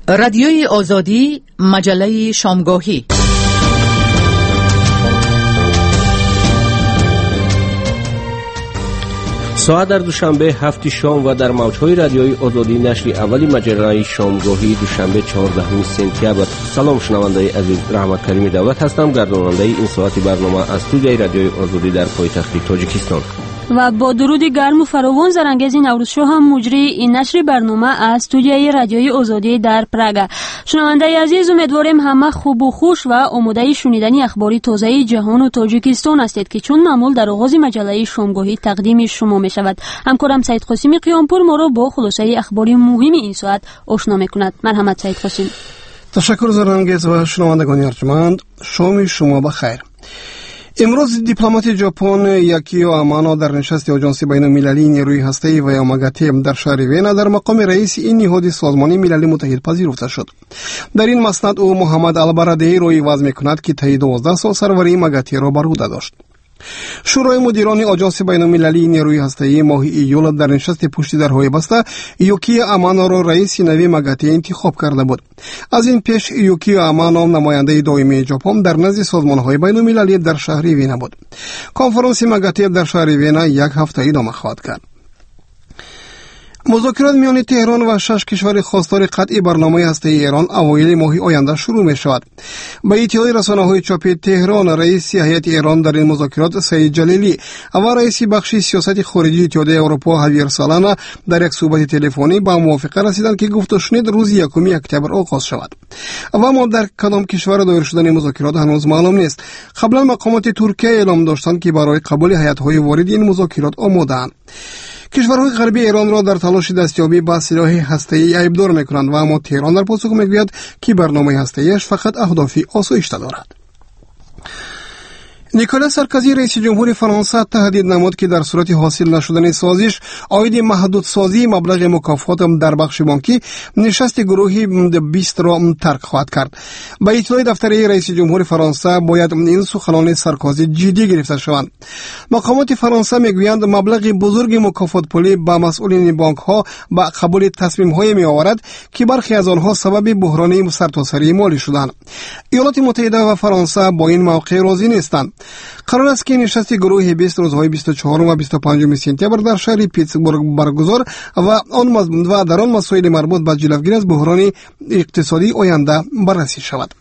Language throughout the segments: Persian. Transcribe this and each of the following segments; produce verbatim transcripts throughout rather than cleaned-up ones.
رادیوی آزادی، مجله شامگاهی. ساعت در دوشنبه هفت شام و در موجهای رادیوی آزادی نشر اولی مجله شامگاهی دوشنبه چهاردهم سپتامبر. سلام شنوندگان عزیز، رحمت کریم دولت هستم، گرداننده این ساعتی برنامه از استودیوی رادیوی آزادی در پایتخت تاجیکستان. و با درود گرم و فراوان زرانگیز نوروزشو هم مجری این نشر برنامه از استودیوی رادیوی آزادی در پراگ. شنونده عزیز، امیدواریم همه خوب و خوش و آماده شنیدن اخباری تازه جهان و تاجیکستان هستید که چون معمول در آغاز مجله شامگاهی تقدیم شما می شود. همکارم سید قاسمی قیامپور ما را با خلاصه اخباری مهم این ساعت آشنا میکند. مرحمت سید قاسمی. تشکر زرانگیز و شنوندگان ارجمند، شام شما بخیر. امروز دیپلمات ژاپن یاکیو امانو در نشست آژانس بین‌المللی نیروی هسته‌ای و یاماگاتی در شهر وینا در مقام رئیس این نهاد سازمان ملل متحد پذیرفته شد. در این مسند او محمد البرادعی روی واضح می‌کند که طی دوازده سال سروری ماگاتی را بر عهده داشت. شورای مدیران آژانس بین‌المللی نیروی هسته‌ای ماه ایول در نشست پشت درهای بسته یوکی امانو را رئیس نوی ماگاتی انتخاب کرده بود. از این پیش یوکی امانو نماینده دائمی ژاپن در نزد سازمان‌های بین‌المللی در شهر وینا بود. کنفرانس ماگاتی در شهر وینا یک هفته ادامه خواهد کرد. مذاکرات میان تهران و شش کشور خواستار قطع برنامه هسته‌ای ایران اوایل ماه آینده شروع می شود. به اطلاع رسانه‌های چاپی تهران، رئیس هیئت ایران در این مذاکرات سعید جلیلی و رئیس بخش سیاست خارجی اتحادیه اروپا هاویر سالانا در یک صحبت تلفنی به موافقه رسیدند که گفت و شنید روز یکم اکتبر آغاز شود. و اما در کدام کشور دایر شدن مذاکرات هنوز معلوم نیست. قبلا مقامات ترکیه اعلام داشتند که برای قبول هیئت‌های وارد این مذاکرات آماده‌اند. کشورهای غربی ایران را در تلاش دستیابی به سلاح هسته‌ای عیبدار می‌کنند و اما تهران در پاسخ می‌گوید که برنامه هسته‌ایش فقط اهداف آسایشی دارد. نیکولاس سارکوزی رئیس جمهور فرانسه تهدید نمود که در صورت حاصل نشدن سازش عاید محدودسازی مبلغ مکافات در بخش بانکی نشست گروهی بیست را ترک خواهد کرد. با اطلاع دفتری رئیس جمهور فرانسه باید این سخنان سارکوزی جدی گرفته شوند. مقامات فرانسه میگویند مبلغ بزرگ مکافات پولی به مسئولین بانک ها با قبول تصمیم های می آورد که برخی از آنها سبب بحران سرتاسری مالی شدند. ایالات متحده و فرانسه با این موقع راضی نیستند. قرار است که نشست گروه بیست روزهای بیست و چهارم و بیست و پنجم سپتامبر در شهر پیتسبورگ برگزار و آن و در آن مسائل مربوط به جلوگیری از بحران اقتصادی آینده بررسی شود.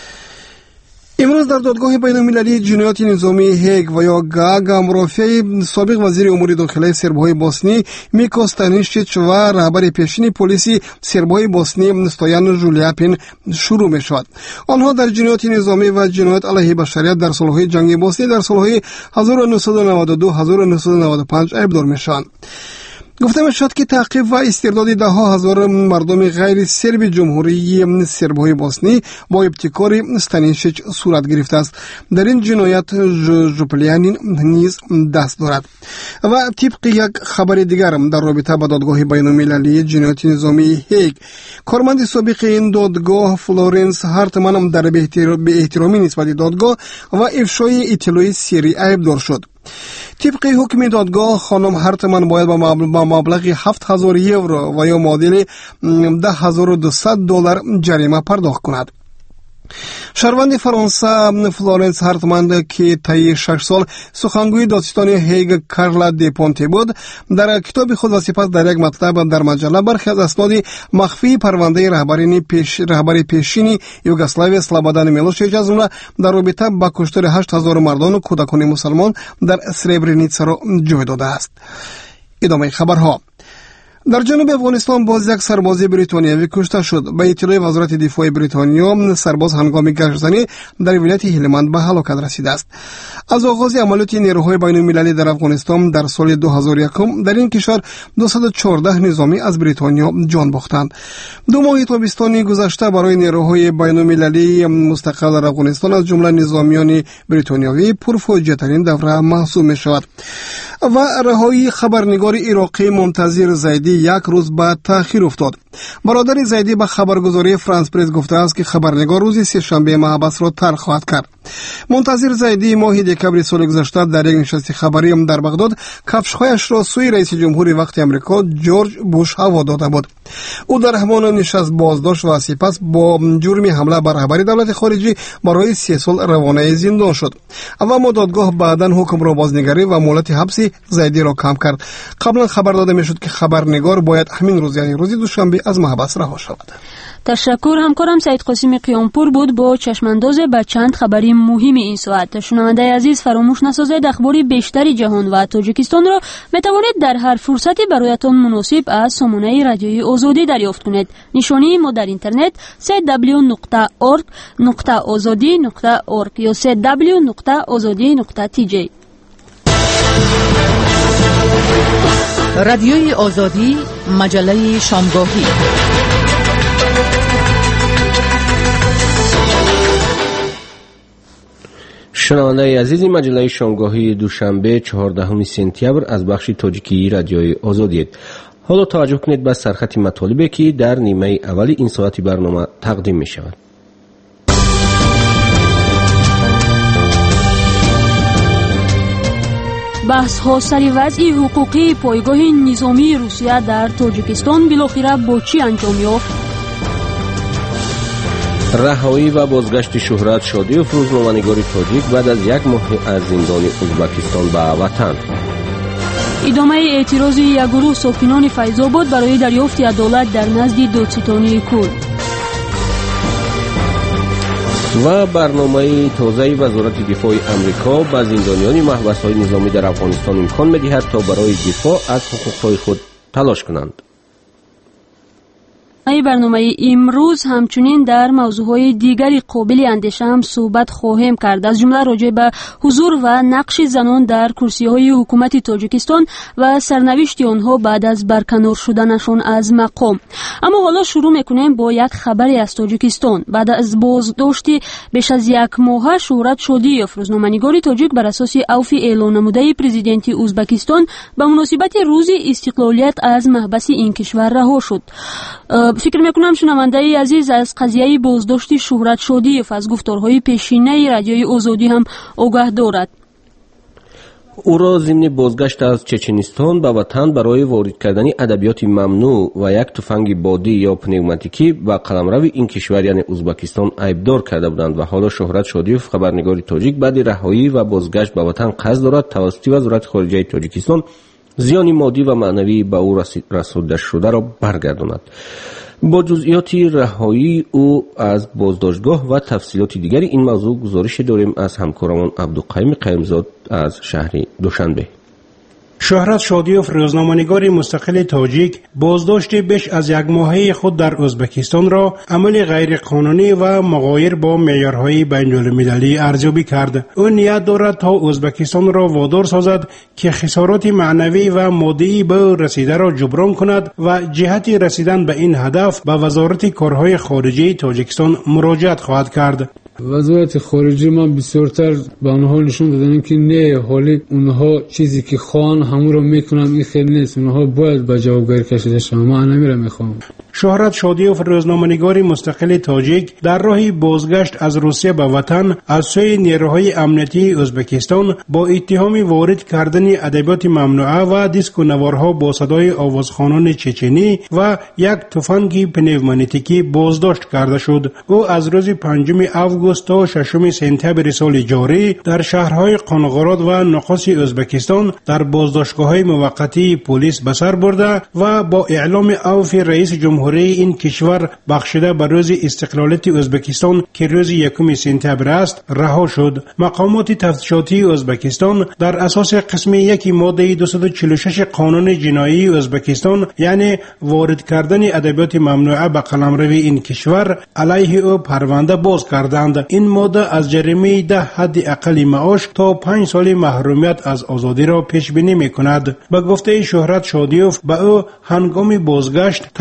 امروز در دادگاه بین‌المللی جنایات نظامی هیگ و یا گاگ مرافعه سابق وزیر امور داخلی سرب‌های بوسنی میکو ستانیشچ و رهبر پیشین پلیس سرب‌های بوسنی ستویان ژولیاپین شروع می‌شود. آنها در جنایات نظامی و جنایات علیه بشریت در سال‌های جنگ بوسنی در سال‌های هزار و نهصد و نود و دو تا هزار و نهصد و نود و پنج عیبدار می‌شوند. گفته می‌شد که تعقیب و استرداد ده ها هزار مردم غیر سرب جمهوری سرب‌های بوسنی با ابتکار ستانیشچ صورت گرفته است. در این جنایت ژولیاپین نیز دست دارد. و طبق یک خبر دیگر در رابطه با دادگاه بین‌المللی جنایات نظامی هیگ، کارمند سابق این دادگاه فلورنس هارتمان در به احترامی نسبت دادگاه و افشای اطلاع سری عیبدار شد. طبق حکم دادگاه خانم هارتمان باید با مبلغ هفت هزار یورو و یا معادل ده هزار و دویست دلار جریمه پرداخت کند. شهروند فرانسه فلورنس هارتمان که طی شش سال سخنگوی دادستان هیگ کارلا دی پونته بود، در کتاب خود و سپس در یک مطلب در مجله برخی از اسناد مخفی پرونده رهبرین پیش رهبر پیشین یوگسلاوی سلابادان میلوشیچ از جمله در رابطه با کشتار هشت هزار مردان و کودکان مسلمان در سربرنیتسا را جای داده است. ادامه خبرها. در جنوب افغانستان باز یک سرباز بریتانیایی کشته شد. به اطلاع وزارت دفاع بریتانیا، سرباز هنگام گشتزنی در ولایت هلمند به هلاکت رسیده است. از آغاز عملیات نیروهای بین‌المللی در افغانستان در سال دو هزار و یک در این کشور دویست و چهارده نظامی از بریتانیا جان باختند. دو ماه تابستان گذشته برای نیروهای بین‌المللی مستقل در افغانستان از جمله نظامیان بریتانیایی پرفاجعه‌ترین دوره محسوب می‌شود. و رهایی خبرنگار عراقی منتظر زیدی یک روز بعد تأخیر افتاد. برادر زیدی به خبرگزاری فرانس پرس گفته است که خبرنگار روز سه‌شنبه محبس را تلخ خواهد کرد. منتظر زیدی ماه دکمبر سال گذشته در یک نشست خبری در بغداد کفش‌هایش را سوی رئیس جمهوری وقت آمریکا جورج بوش هوا داده بود. او در همان نشست بازداشت و سپس با جرم حمله بر رهبر دولت خارجی برای سه سال روانه زندان شد. اما دادگاه بعداً حکم را بازنگری و مهلت حبسی زیدی را کم کرد. قبلا خبر داده میشد که خبرنگار باید همین روز یعنی روز دوشنبه از محبس رها شود. تشکر. همکارم سعید قاسمی قیامپور بود با چشمانداز به چند خبری مهم این ساعت. شنونده عزیز فراموش نسازید اخبار بیشتری جهان و تاجیکستان را میتوانید در هر فرصتی برایتان مناسب از سامانه رادیوی آزادی دریافت کنید. نشانی ما در اینترنت سی دبلیو نقطه اورگ نقطه آزادی نقطه اورگ یا سی دبلیو نقطه آزادی نقطه تی جی. رادیوی آزادی، مجله شامگاهی. شنونده عزیزی، مجله شامگاهی دوشنبه چهاردهم سپتامبر از بخش تاجیکی رادیوی آزادی. حالا توجه کنید به سرخط مطالبی که در نیمه اولی این ساعتی برنامه تقدیم می شود. بحث ها سر وضع حقوقی پایگاه نظامی روسیه در تاجیکستان بالاخره با چی انجام یافت؟ رهایی و بازگشت شهرت شادیوف روزنامه‌نگار تاجیک بعد از یک ماه از زندان ازبکستان به وطن. ادامه اعتراض یک گروه ساکنان فیض‌آباد برای دریافت عدالت در نزد دادستانی کرد. و برنامه تازه وزارت دفاع امریکا به زندانیان محبس‌های نظامی در افغانستان امکان می‌دهد تا برای دفاع از حقوق‌های خود تلاش کنند. ای برنامه امروز همچنین در موضوعهای دیگری قابل اندیشه هم صحبت خواهیم کرد، از جمله راجع به حضور و نقش زنان در کرسی‌های حکومت تاجیکستان و سرنوشت آنها بعد از برکنار شدنشان از مقام. اما حالا شروع میکنیم با یک خبری از تاجیکستان. بعد از بازداشت بیش از یک ماه شهرت شادیوف روزنامه‌نگار تاجیک بر اساس عفو اعلان نموده پرزیدنت ازبکستان به مناسبت روز استقلالیت از محبس این کشور رها شد. فکر میکنم شنونده عزیز از قضیه بازداشت شهرت شادیوف از گفتارهای پیشینه رادیوی آزادی هم آگاه دارد. او را ضمن بازگشت از چچنستان به وطن برای وارد کردن ادبیات ممنوع و یک تفنگ بادی یا پنوماتیکی به قلمرو این کشور یعنی ازبکستان عیبدار کرده بودند و حالا شهرت شادیوف خبرنگار تاجیک بعد رهایی و بازگشت به وطن قصد دارد توسط وزارت خارجه تاجیکستان زیان مادی و معنوی به او رسانده شده را برگرداند. با جزئیات رهایی او از بازداشتگاه و تفصیلات دیگری این موضوع گزارش داریم از همکارمان عبدالقیم قیمزاد از شهر دوشنبه. شهرت شادیوف روزنامه‌نگار مستقل تاجیک بازداشت بیش از یک ماهه خود در ازبکستان را عمل غیرقانونی و مغایر با معیارهای بین‌المللی ارزیابی کرد. او نیت دارد تا ازبکستان را وادار سازد که خسارات معنوی و مادی به رسیده را جبران کند و جهت رسیدن به این هدف به وزارت کارهای خارجه تاجیکستان مراجعت خواهد کرد. وزارت خارجه من بسیارتر به آنها نشون دادن که نه، حالی اونها چیزی که خواهن همون رو میکنن، این خیلی نیست، اونها باید به جوابگری کشیده شوند. من نمیرم میخوام. شهرت شادیوف روزنامه‌نگار مستقل تاجیک در راه بازگشت از روسیه به وطن از سوی نیروهای امنیتی ازبکستان با اتهام وارد کردن ادبیات ممنوعه و دیسک و نوارها با صدای آوازخوانان چچنی و یک تفنگ پنوماتیکی بازداشت کرده شد. او از روز پنجم آگوست تا ششم سپتامبر سال جاری در شهرهای قانقراد و نقاس ازبکستان در بازداشتگاه‌های موقتی پلیس به سر برده و با اعلام عفو رئیس جمهوری این کشور بخشیده به روز استقلالیت ازبکستان که روز یکم سپتامبر است رها شد. مقامات تفتیشاتی ازبکستان در اساس قسم یک ماده دویست و چهل و شش قانون جنایی ازبکستان یعنی وارد کردن ادبیات ممنوعه به قلمرو این کشور علیه او پرونده باز کردند. این ماده از جریمه ده حد اقل معاش تا پنج سال محرومیت از آزادی را پیش بینی می‌کند. به گفته شهرت شادیوف به او هنگام بازگشت تنها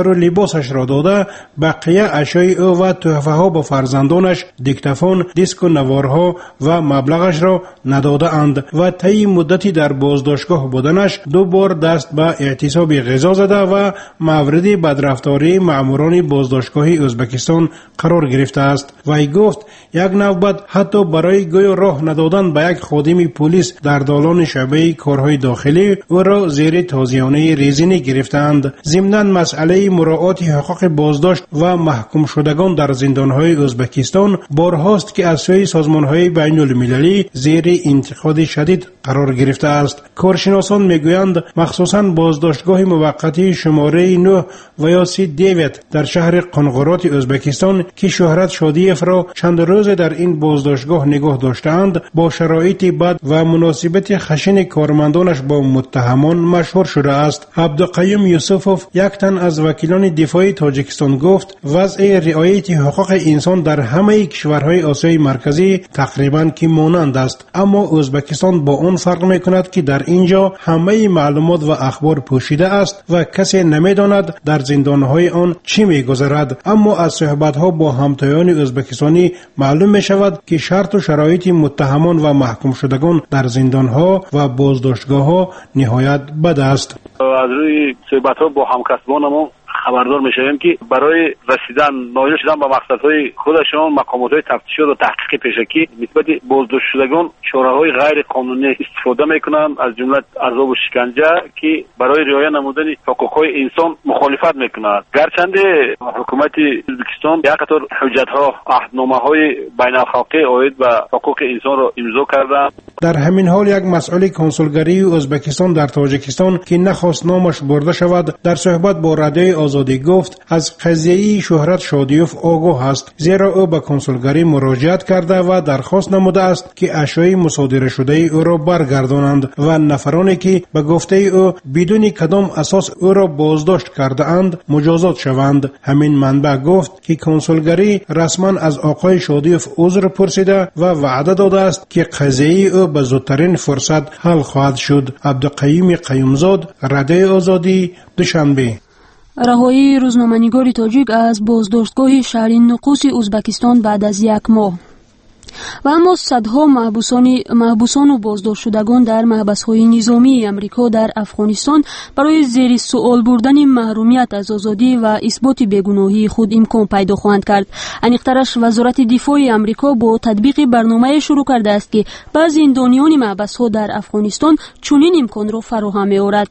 دفتر و لباسش را داده بقیه اشیای او و تحفه ها به فرزندانش دیکتافون، دیسک و نوارها و مبلغش را نداده اند و طی مدتی در بازداشتگاه بودنش دو بار دست به اعتصاب غذا زده و مورد بدرفتاری ماموران بازداشتگاهی ازبکستان قرار گرفته است. وی گفت یک نوبت حتی برای گوی راه ندادن به یک خادم پلیس در دالان شعبه کارهای داخلی او را زیر تازیانه ریزینی گرفتند. ضمناً مسئله مراعات حقوق بازداشت و محکوم شدگان در زندانهای ازبکستان بارهاست که از سوی سازمانهای بین المللی زیر انتقاد شدید قرار گرفته است. کارشناسان میگویند مخصوصاً بازداشتگاه موقتی شماره نه و یا سی دیویت در شهر قنقرات ازبکستان که شهرت شادیف را چند روز در این بازداشتگاه نگاه داشتند با شرایط بد و مناسبت خشن کارمندانش با متهمان مشهور شده است. عبدالقیوم یوسفوف یک تن از وکیلان دفاعی تاجیکستان گفت وضع رعایت حقوق انسان در همه کشورهای آسیای مرکزی تقریباً که مانند است، اما ازبکستان با آن فرق میکند که در اینجا همه معلومات و اخبار پوشیده است و کسی نمیداند در زندانهای آن چی میگذرد. اما از صحبتها با همتایان ازبکستانی معلوم می شود که شرط و شرایط متهمان و محکوم شدگان در زندانها و بازداشتگاه ها نهایت بد است. از روی صحبتها با همکسبانمون خبردار میشویم که برای رسیدن نایل شدن به مقصدهای خودشان مقامات تفتیشی و تحقیق پیشکی نسبت بازداشت شدگان چاره‌های غیر قانونی استفاده میکنند، از جمله عذاب و شکنجه که برای رعایت نمودن حقوق‌های انسان مخالفت میکنند. گرچنده حکومت ازبکستان یک قطار حجت‌ها عهدنامه‌های بین‌الخلقی عاید به حقوق انسان را امضا کرده. در همین حال یک مسئول کنسولگری ازبکستان در تاجیکستان که نخواست نامش برده شود در صحبت با رادیوی آزادی گفت از قضیه شهرت شادیوف آگاه است، زیرا او به کنسولگری مراجعت کرده و درخواست نموده است که اشیای مصادره شده او را برگردانند و نفرانی که به گفته او بدون کدام اساس او را بازداشت کرده اند مجازات شوند. همین منبع گفت که کنسولگری رسما از آقای شادیوف عذر پرسیده و وعده داده است که قضیه او به زودترین فرصت حل خواهد شد. عبدالقیوم قیومزاد، رادیوی آزادی، دوشنبه. رهایی روزنامه‌نگار تاجیک از بازداشتگاه شهر نقوس ازبکستان بعد از یک ماه. و اما صدها محبوسان و بازداشت شدگان در محبس‌های نظامی امریکا در افغانستان برای زیر سوال بردن محرومیت از آزادی و اثبات بیگناهی خود امکان پیدا خواهند کرد. انیقترش وزارت دفاع امریکا با تطبیق برنامه شروع کرده است که بعضی زندانیان محبس‌ها در افغانستان چنین امکان را فراهم می‌آورد.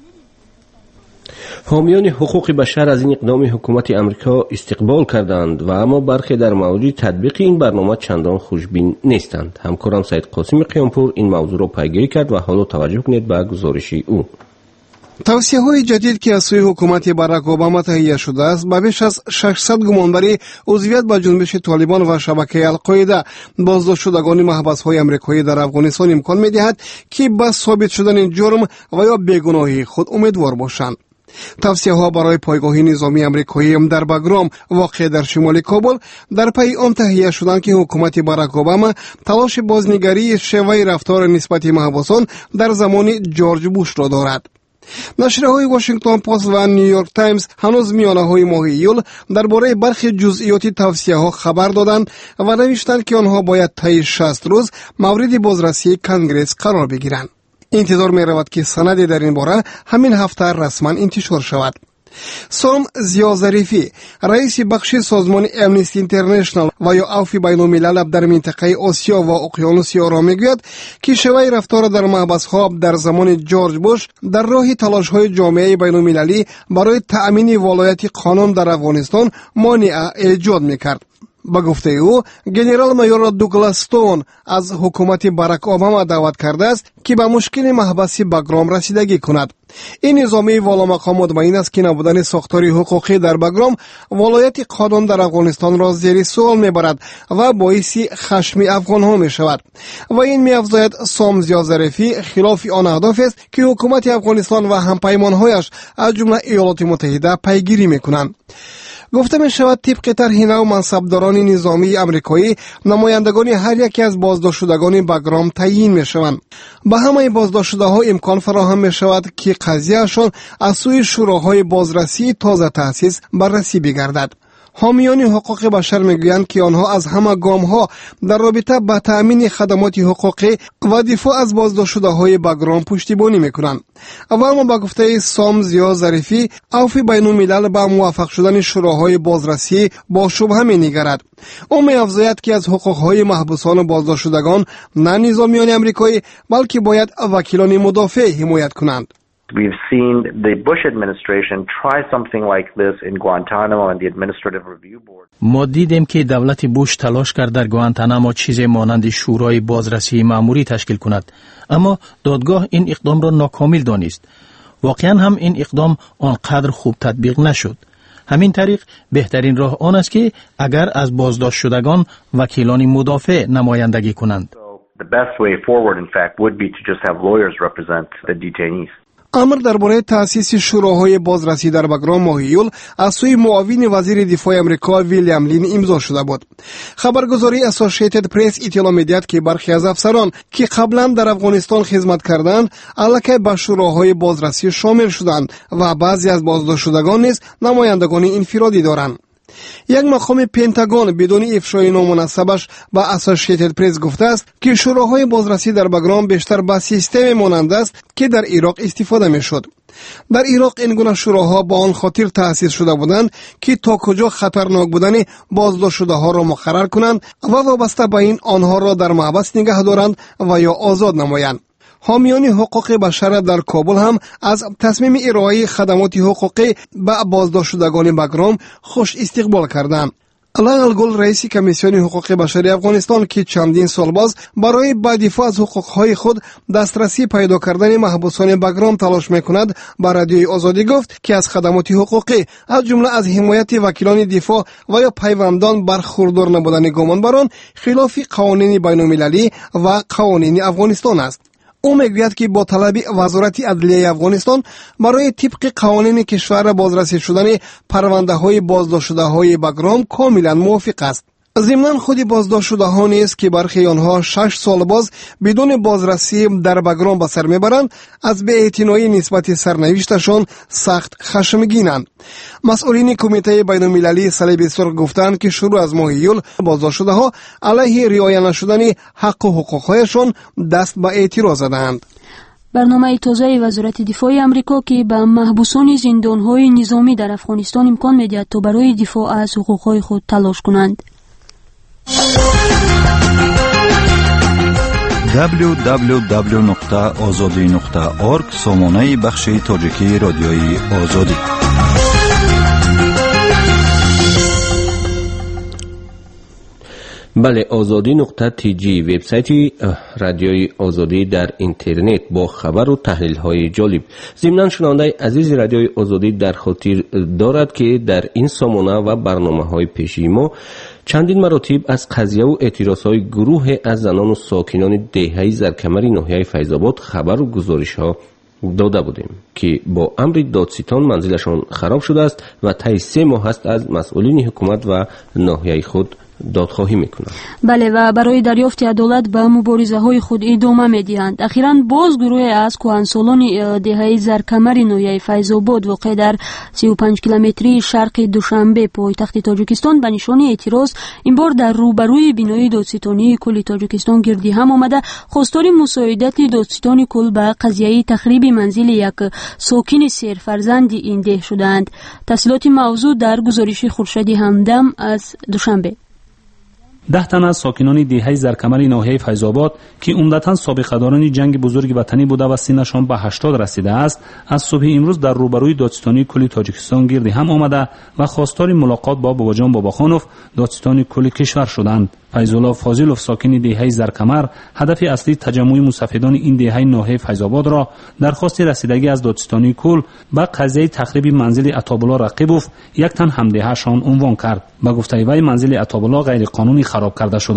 حامیان حقوق بشر از این اقدام حکومت امریکا استقبال کردند و اما برخی در مورد تطبیق این برنامه چندان خوشبین نیستند. همکارم سید قاسم قیامپور این موضوع را پیگیری کرد و حالا توجه کنید به گزارش او. توصیه‌های جدید که از سوی حکومت باراک اوباما تهیه شده است به بیش از ششصد گمانبری عضویت به جنبش طالبان و شبکه القاعده بازداشت شدگان محبس‌های آمریکایی در افغانستان امکان می‌دهد که به ثابت شدن جرم و یا بیگناهی خود امیدوار باشند. توصیه ها برای پایگاه نظامی آمریکایی در باگرام واقع در شمال کابل در پی آن تهیه شدند که حکومت باراک اوباما تلاش بازنگری شیوه رفتار نسبت محبوسان در زمان جورج بوش را دارد. نشریه‌های واشنگتن پست و نیویورک تایمز هنوز میانه‌های ماه ایول درباره برخی جزئیات توصیه‌ها خبر دادند و نوشتند که آنها باید طی شصت روز مورد بازرسی کنگره قرار بگیرند. انتظار می رود که سند در این باره همین هفته رسما انتشار شود. سام زیا ظریفی، رئیس بخش سازمان امنیستی اینترنشنال و یا عفو بین الملل در منطقه آسیا و اقیانوس آرام میگوید که شیوه رفتار در محبس‌ها در زمان جورج بوش در راه تلاش‌های جامعه بین المللی برای تأمین ولایت قانون در افغانستان مانع ایجاد میکرد. با گفته او گنرال مایور دوگلاس استون از حکومت باراک اوباما دعوت کرده است که به مشکل محبسی باگرام رسیدگی کند. این نظامی والا مقام مطمئن است که نبودن ساختاری حقوقی در باگرام ولایت قانون در افغانستان را زیر سوال میبرد و باعث خشم افغان ها می شود و این می افزاید سام زیا ظریفی خلاف آن اهداف است که حکومت افغانستان و همپیمانهایش از جمله ایالات متحده پیگیری میکنند. گفته می شود طبق طرح نو منصبداران نظامی آمریکایی نمایندگان هر یکی از بازداشت شدگان بگرام تعیین می شوند. به همه بازداشت شده ها امکان فراهم می شود که قضیهشان از سوی شوراهای بازرسی تازه تأسیس بررسی بگردد. حامیان حقوق بشر میگویند که آنها از همه گام‌ها در رابطه با تأمین خدمات حقوقی و دفاع از بازداشت شده‌های بگرام پشتیبانی میکنند. و اما با گفته سام زیا ظریفی، عفو بین الملل با موافق شدن شوراهای بازرسی با شبهه می‌نگرد. او می‌افزاید که از حقوق‌های محبوسان و بازداشت شدگان نه نظامیان آمریکایی بلکه باید وکیلان مدافع حمایت کنند. We've seen the Bush administration try something like this in Guantanamo and the Administrative Review Board. ما دیدیم که دولت بوش تلاش کرد در گوانتانامو چیزی مانند شورای بازرسی مأموری تشکیل کند، اما دادگاه این اقدام را ناکامل دانست. واقعا هم این اقدام آنقدر خوب تطبیق نشد. همین طریق بهترین راه آن است که اگر از بازداشت شدگان وکیلان مدافع نمایندگی کنند. The best way forward in fact would be to just have lawyers represent the detainees. امر درباره تأسیس شوراهای بازرسی در بگرام ماه یول از سوی معاون وزیر دفاع آمریکا ویلیام لین امضا شده بود. خبرگزاری اسوسییتد پرس اطلاع می‌دهد که برخی از افسران که قبلا در افغانستان خدمت کردند الکی به شوراهای بازرسی شامل شدند و بعضی از بازداشت شدگان نیز نمایندگان انفرادی دارند. یک مقام پنتاگون بدون افشای نامناسبش با اسوسییتد پرس گفته است که شوراهای بازرسی در بگرام بیشتر با سیستم مانند است که در عراق استفاده میشد. در عراق این گونه شوراها با آن خاطر تأسیس شده بودند که تا کجا خطرناک بودن بازداشت شده ها را مقرر کنند و وابسته به این آنها را در محبس نگه دارند و یا آزاد نمایند. حامیان حقوق بشر در کابل هم از تصمیم ارائه خدمات حقوقی به بازداشت شدگان بگرام خوش استقبال کردند. علای الگل رئیس کمیسیون حقوق بشری افغانستان که چندین سال باز برای با دفاع از حقوقهای خود دسترسی پیدا کردن محبوسان بگرام تلاش میکند با رادیوی آزادی گفت که از خدمات حقوقی از جمله از حمایت وکیلان دفاع و یا پیوندان برخوردار نبودن گمانبران خلاف قوانین بین المللی و قوانین افغانستان است. او میگوید که با طلب وزارت عدلیه افغانستان برای طبق قوانین کشور بازرسی شدن پرونده های بازداشت شده های بگرام کاملا موافق است. ضمناً خود بازداشت شده ها نیست که برخی آنها شش سال باز بدون بازرسی در بگرام به سر میبرند از بی‌اعتنایی نسبت سرنوشتشان سخت خشمگینند. مسئولین کمیته بین المللی صلیب سرخ گفتند که شروع از ماه یول بازداشت شده ها علیه رعایت نشدن حق و حقوقهایشان دست به اعتراض زدند. برنامه تازه وزارت دفاع آمریکا که به محبوسان زندان‌های نظامی در افغانستان امکان می‌دهد تا برای دفاع از حقوقهای خود تلاش کنند. دبلیو دبلیو دبلیو نقطه آزادی نقطه اورگ سامانه بخش تاجیکی رادیوی آزادی. بله، آزادی نقطه تی جی وبسایت رادیوی آزادی در اینترنت با خبر و تحلیل های جالب. ضمناً شنونده عزیز رادیوی آزادی در خاطر دارد که در این سامانه و برنامه های پیشی ما چندین مراتب از قضیه و اعتراض های گروه از زنان و ساکنان دهه زرکمری ناحیه فیض‌آباد خبر و گزارش ها داده بودیم که با امر دادستان منزلشان خراب شده است و طی سه ماه است از مسئولین حکومت و ناحیه خود دادخواهی میکنند. بله، و برای دریافت عدالت به مبارزه های خود ادامه میدهند. اخیراً باز گروه از کهنسالان دهه زرکمر ناحیه فیض‌آباد واقع در سی و پنج کیلومتری شرق دوشنبه پایتخت تاجیکستان به نشان اعتراض این بار در روبروی بینای دادستانی کل تاجیکستان گردی هم آمده خواستار مساعدت دادستان کل به قضیه تخریب منزل یک ساکن سرفرزند این ده شدند. تفصیلات موضوع در گزارش خورشید همدم از دوشنبه. ده تن از ساکنان دهه زرکمر ناحیه فیض‌آباد که عمدتاً سابقه‌داران جنگ بزرگ وطنی بوده و سنشان به هشتاد رسیده است، از صبح امروز در روبروی دادستانی کل تاجیکستان گردی هم آمده و خواستار ملاقات با باباجان باباخانوف دادستان کل کشور شدند. فیض‌الله فاضلوف ساکن دهه زرکمر هدف اصلی تجمع مسافران این دهه ناحیه فیض‌آباد را درخواست رسیدگی از دادستانی کل به قضیه تخریب منزل عطابالله رقیبوف یک تن همدهه‌شان عنوان کرد. با گفته وی منزل عطابالله غیر قانونی خراب کرده شده است.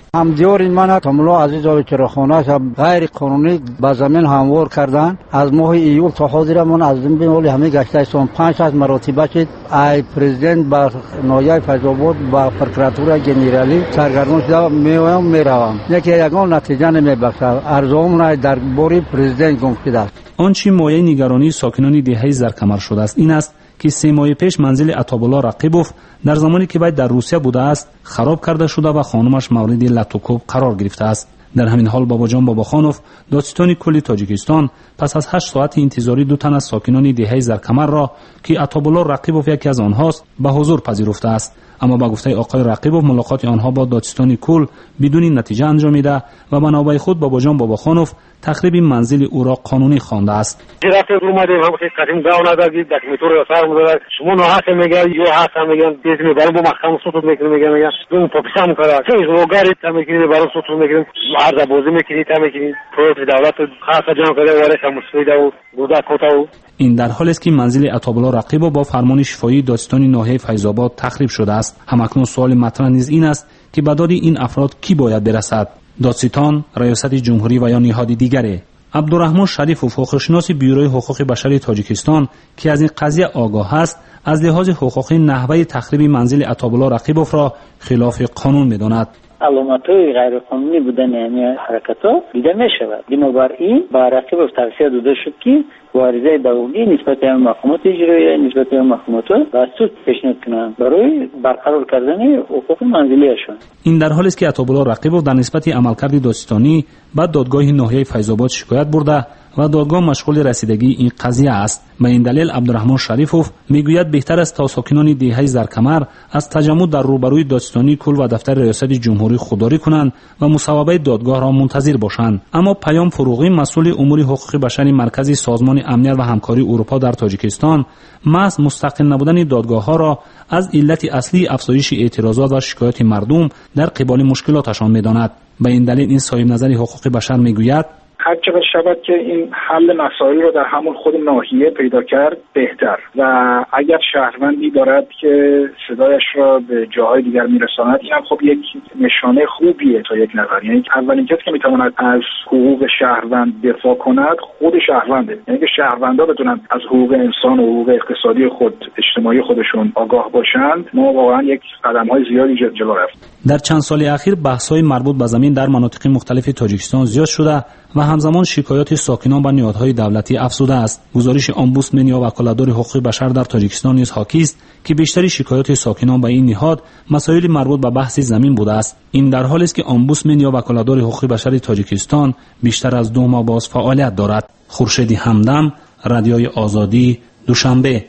همدیار من تملا عزیز و چراخانه غیر قانونی به زمین هموار کردن. از ماه ایول تا حاضر من از زمین ولی همه گشته سون پنج از مراتبه شد. ای پرزیدنت با نایب فیض‌آباد با پروکراتور جنرالی سرگردان شده میام میروم. یکی یگان نتیجه نمیبخشه. ارزوام در باری پرزیدنت گم شده است. آنچه مایه نگرانی ساکنان دهه زرکمر شده است این است که سه ماه پیش منزل عطابالله رقیبوف در زمانی که باید در روسیه بوده است خراب کرده شده و خانمش مورد لطوکوب قرار گرفته است. در همین حال باباجان باباخانوف دادستان کلی تاجیکستان پس از هشت ساعت انتظاری دو تن از ساکنان دهه زرکمر را که عطابالله رقیبوف یکی از آنهاست به حضور پذیرفته است. اما با گفته آقای رقیبوف ملاقات آنها با دادستان کل بدون نتیجه انجامیده و به نوبه خود باباجان باباخانوف تخریب منزل او را قانونی خوانده است. رفته اومدیم هم که قدیم داون دادید دکتر سر مدار شما نه حق میگه یه حق میگن دیگه برام با محکمه صوت میکنه میگن میگن اون پاکستان کارا چه روگاری تا میکنید برام صوت میکنید عرض بازی میکنید تا میکنید پروت دولت خاصه جان کرده واره مسئولیت او بودا کوتاو. این در حالی است که منزل عطابالله رقیبوف با فرمان شفایی دادستان ناحیه فیض‌آباد تخریب شده است. همکنون سوال مطرح نیز این است که به داد این افراد کی باید برسد؟ دادستان، ریاست جمهوری و یا نهاد دیگری؟ عبدالرحمن شریف و حقوقشناس بیوروی حقوق بشری تاجیکستان که از این قضیه آگاه است از لحاظ حقوقی نحوه تخریب منزل عطابالله رقیبوف را خلاف قانون می‌داند. علامت‌های غیر قانونی بودن این حرکت‌ها دیده می‌شود. بنابراین با رقیبوف توصیه داده شد که واریزه دولتی نسبت به محکمات اجرایی نسبت به محکمات دستور پیشنهاد کنند برای برقرار کردن حقوق منزلیشان. این در حالی است که عطابالله رقیبوف در نسبت عملکرد دادستانی بعد دادگاه ناحیه فیض‌آباد شکایت برده و دادگاه مشغول رسیدگی این قضیه است. به این دلیل عبدالرحمن شریفوف میگوید بهتر است تا ساکنان دهه زرکمر از تجمع در روبروی دادستانی کل و دفتر ریاست جمهوری خودداری کنند و مصوبه دادگاه را منتظر باشند. اما پیام فروغی مسئول امور حقوق بشری مرکزی سازمان امنیت و همکاری اروپا در تاجیکستان محض مستقل نبودن دادگاه ها را از علت اصلی افزایش اعتراضات و شکایات مردم در قبال مشکلاتشان می‌داند. به این دلیل این صاحب نظری حقوق بشر میگوید هر چقدر شود که این حل مسائل رو در همون خود ناحیه پیدا کرد بهتر و اگر شهروندی دارد که صدایش را به جاهای دیگر میرساند این هم خب یک نشانه خوبیه تا یک نفر. یعنی اولین کسی که میتواند از حقوق شهروند دفاع کند خود شهرونده. یعنی که شهروندا بتونن از حقوق انسان و حقوق اقتصادی خود اجتماعی خودشون آگاه باشند ما واقعا یک قدم‌های زیادی جلو رفتیم. در چند سال اخیر بحث‌های مربوط به زمین در مناطق مختلف تاجیکستان زیاد شده و همزمان شکایات ساکنان به نهادهای دولتی افزوده است. گزارش امبودسمن یا وکالتدار حقوق بشر در تاجیکستان نیز حاکی است که بیشتری شکایات ساکنان به این نهاد مسائل مربوط به بحث زمین بوده است. این در حالی است که امبودسمن یا وکالتدار حقوق بشر تاجیکستان بیشتر از دو ماه باز فعالیت دارد. خورشید همدم، رادیوی آزادی، دوشنبه.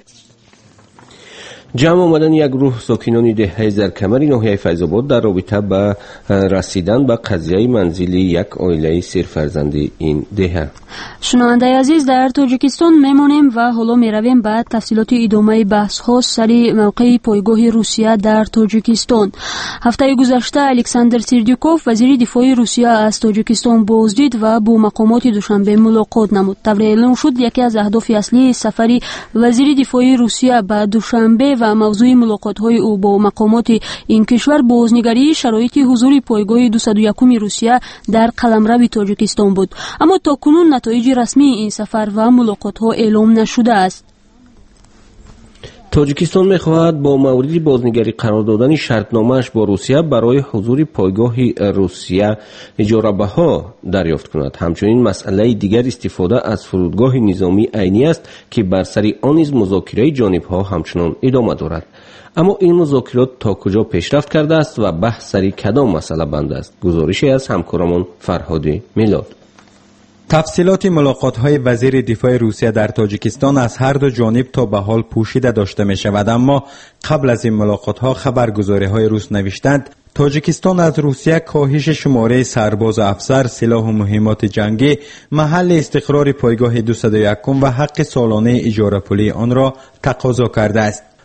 جمع آمدن یک گروه ساکنان دهه زرکمر ناحیه فیض‌آباد در رابطه با رسیدن به قضیه منزلی یک عائله سرفرزند این دهه. شنونده عزیز در تاجیکستان میمونیم و حالا میرویم به تفصیلات ادامه بحث ها سری موقع پایگاه روسیه در تاجیکستان. هفته گذشته الکساندر سیردیوکوف وزیر دفاع روسیه از تاجیکستان بازدید و با مقامات دوشنبه ملاقات نمود. طبری اعلام شد یکی از اهداف اصلی سفر وزیر دفاع روسیه به دوشنبه و موضوع ملاقات‌های او با مقامات این کشور بازنگری شرایط حضور پایگاه دویست و یکم روسیه در قلمرو تاجیکستان بود. اما تاکنون نتایج رسمی این سفر و ملاقات‌ها اعلام نشده است. تاجیکستان می‌خواهد با مورد بازنگری قرار دادن شرطنامه‌اش با روسیه برای حضور پایگاه روسیه اجاره بها دریافت کند. همچنین مسئله دیگر استفاده از فرودگاه نظامی عینی است که بر سر آن نیز مذاکره جانب‌ها همچنان ادامه دارد. اما این مذاکرات تا کجا پیشرفت کرده است و بحث سر کدام مسئله بند است؟ گزارشی از همکارمان فرهاد میلاد. تفصیلات ملاقات‌های وزیر دفاع روسیه در تاجیکستان از هر دو جانب تا به حال پوشیده داشته می شود، اما قبل از این ملاقات‌ها خبرگزاری‌های روس نوشتند تاجیکستان از روسیه کاهش شماره سرباز و افسر، سلاح و مهمات جنگی، محل استقرار پایگاه دویست و یکم و حق سالانه اجاره پولی آن را تقاضا کرده است.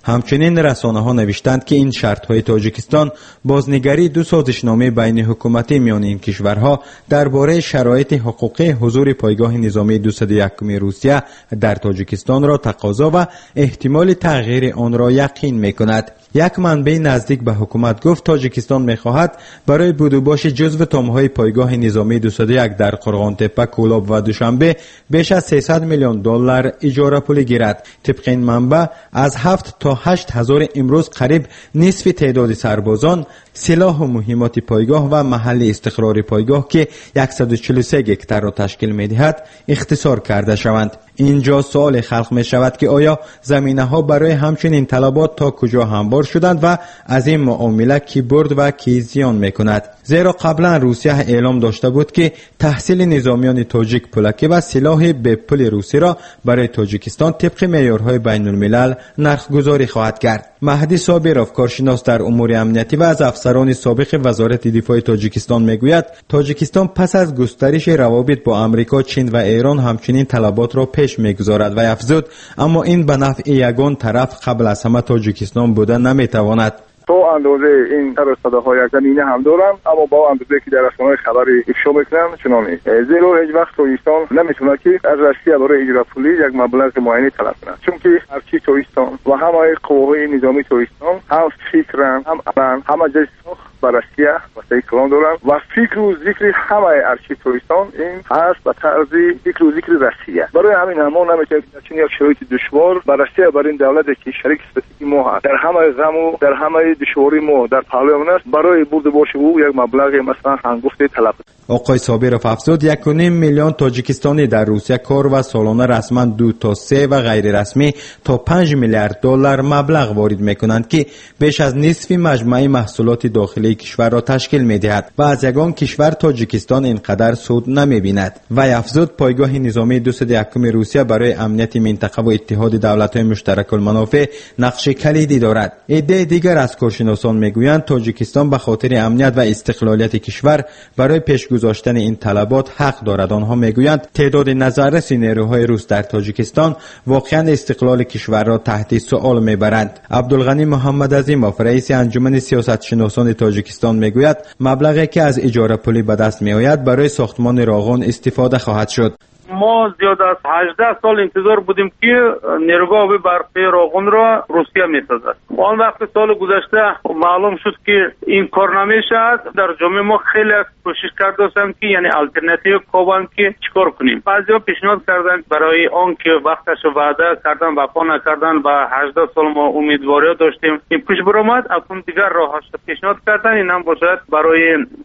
همچنین رسانه ها نوشتند که این شرط های تاجیکستان بازنگری دو سازشنامه بین حکومتی میان این کشورها درباره شرایط حقوقی حضور پایگاه نظامی دویست و یک روسیه در تاجیکستان را تقاضا و احتمال تغییر آن را یقین میکند. یک منبع نزدیک به حکومت گفت تاجیکستان میخواهد برای بود و باش جزو تامهای پایگاه نظامی دویست و یک در قرغان تپه، کولاب و دوشنبه بیش از سیصد میلیون دلار اجاره پول گیرد. طبق این منبع از هفت تا هشت هزار امروز قریب نصف تعداد سربازان، سلاح و مهمات پایگاه و محل استقرار پایگاه که صد و چهل و سه گکتر را تشکیل می‌دهد اختصار کرده شوند. اینجا سوال خلق می شود که آیا زمینه ها برای همچنین طلبات تا کجا هموار شدند و از این معامله کی برد و کی زیان می کند؟ زیرا قبلا روسیه اعلام داشته بود که تحصیل نظامیان تاجیک پولکی و سلاح به پول روسی را برای تاجیکستان طبق معیارهای بین الملل نرخ گذاری خواهد کرد. مهدی صابرов، کارشناس در امور امنیتی و از افسران سابق وزارت دفاع تاجیکستان میگوید تاجیکستان پس از گسترش روابط با آمریکا، چین و ایران همچنین طلبات را پیش میگذارد و افزود اما این به نفع یگان طرف قبل از همه تاجیکستان بوده نمیتواند. تو اندازه این سر صداهای زمینه هم دارم، اما با اندازه که در رسانه‌های خبری افشا میکنن چنانه، زیرا هیچ وقت تاجیکستان نمیتونه که از روسیه برای اجرا پولی یک مبلغ معینی طلب کنه، چون که ارچی تاجیکستان و همه قوای نظامی تاجیکستان هم فکرن هم علن همه جسم با روسیه و سیکلان دارن و فکر و ذکر همه ارچی تاجیکستان این هست به طرز فکر و ذکر روسیه. برای همین هم ما نمیتونیم چون یک شرایط دشوار با روسیه برای این دولتی که شریک استراتژیکی ما هست در همه غم و در همه دشواری ما در پهلوی است برای برد باشه او یک مبلغ مثلا هنگفته طلب. آقای صابرov افزود یک و نیم میلیون تاجیکستانی در روسیه کار و سالانه رسما دو تا سه و غیر رسمی تا پنج میلیارد دلار مبلغ وارد میکنند که بیش از نصف مجموعه محصولات داخلی کشور را تشکیل میدهد و از یگان کشور تاجیکستان اینقدر سود نمیبیند. و افزود پایگاه نظامی دویست و یک روسیه برای امنیت منطقه و اتحاد دولت‌های مشترک المنافع نقش کلیدی دارد. عده دیگر از کارشناسان میگویند تاجیکستان به خاطر امنیت و استقلالیت کشور برای پیش گذاشتن این طلبات حق دارد. آنها میگویند تعداد نظررس نیروهای روس در تاجیکستان واقعا استقلال کشور را تحت سوال میبرند. عبدالغنی محمد عظیمov، رئیس انجمن سیاستشناسان تاجیکستان میگوید مبلغی که از اجاره پولی به دست میآید برای ساختمان راغون استفاده خواهد شد. ما زیاد از هجده سال انتظار بودیم که نیروگاه برقی راغون را روسیه میسازد. آن وقت سال گذشته معلوم شد که این کار نمیشد. در جامعه ما خیلی کوشش کردیم که یعنی الटरनेटिव کوبان که چیکار کنیم. بعضیا پیشنهاد کردن برای آن که وقتش وعده کردن وفا نکردن و هجده سال ما امیدواری داشتیم این پیش برآمد. اکنون دیگر راهش پیشنهاد کردن این هم باشد برای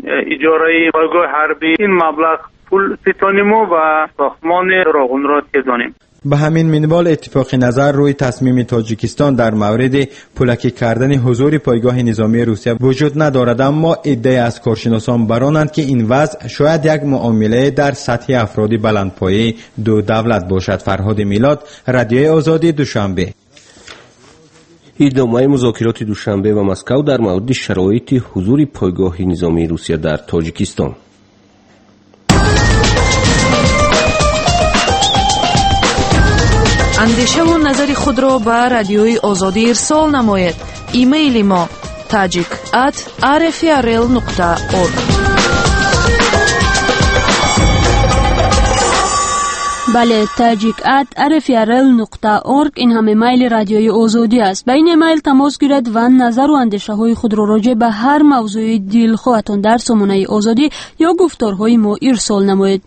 اجاره پایگاه حربی این مبلغ پول ستانیم و ساختمان راغون را تیزانیم. به همین منوال اتفاق نظر روی تصمیم تاجیکستان در مورد پولکی کردن حضور پایگاه نظامی روسیه وجود ندارد، اما عده از کارشناسان برانند که این وضع شاید یک معامله در سطح افرادی بلندپایه دو دولت باشد. فرهاد میلاد، رادیوی آزادی، دوشنبه. ادامه مذاکرات دوشنبه و مسکو در مورد شرایط حضور پایگاه نظامی روسیه در تاجیکستان. اندیشه و نظر خود را به رادیوی آزادی ارسال نماید. ایمیل ما tajik at r f r l nokta org. بله، tajik at r f r l nokta org این هم ایمیل رادیوی آزادی است. با این ایمیل تماس گیرید و نظر و اندیشه های خود را راجع به هر موضوع دلخواهتان در سامانه آزادی یا گفتارهای ما ارسال نمایید.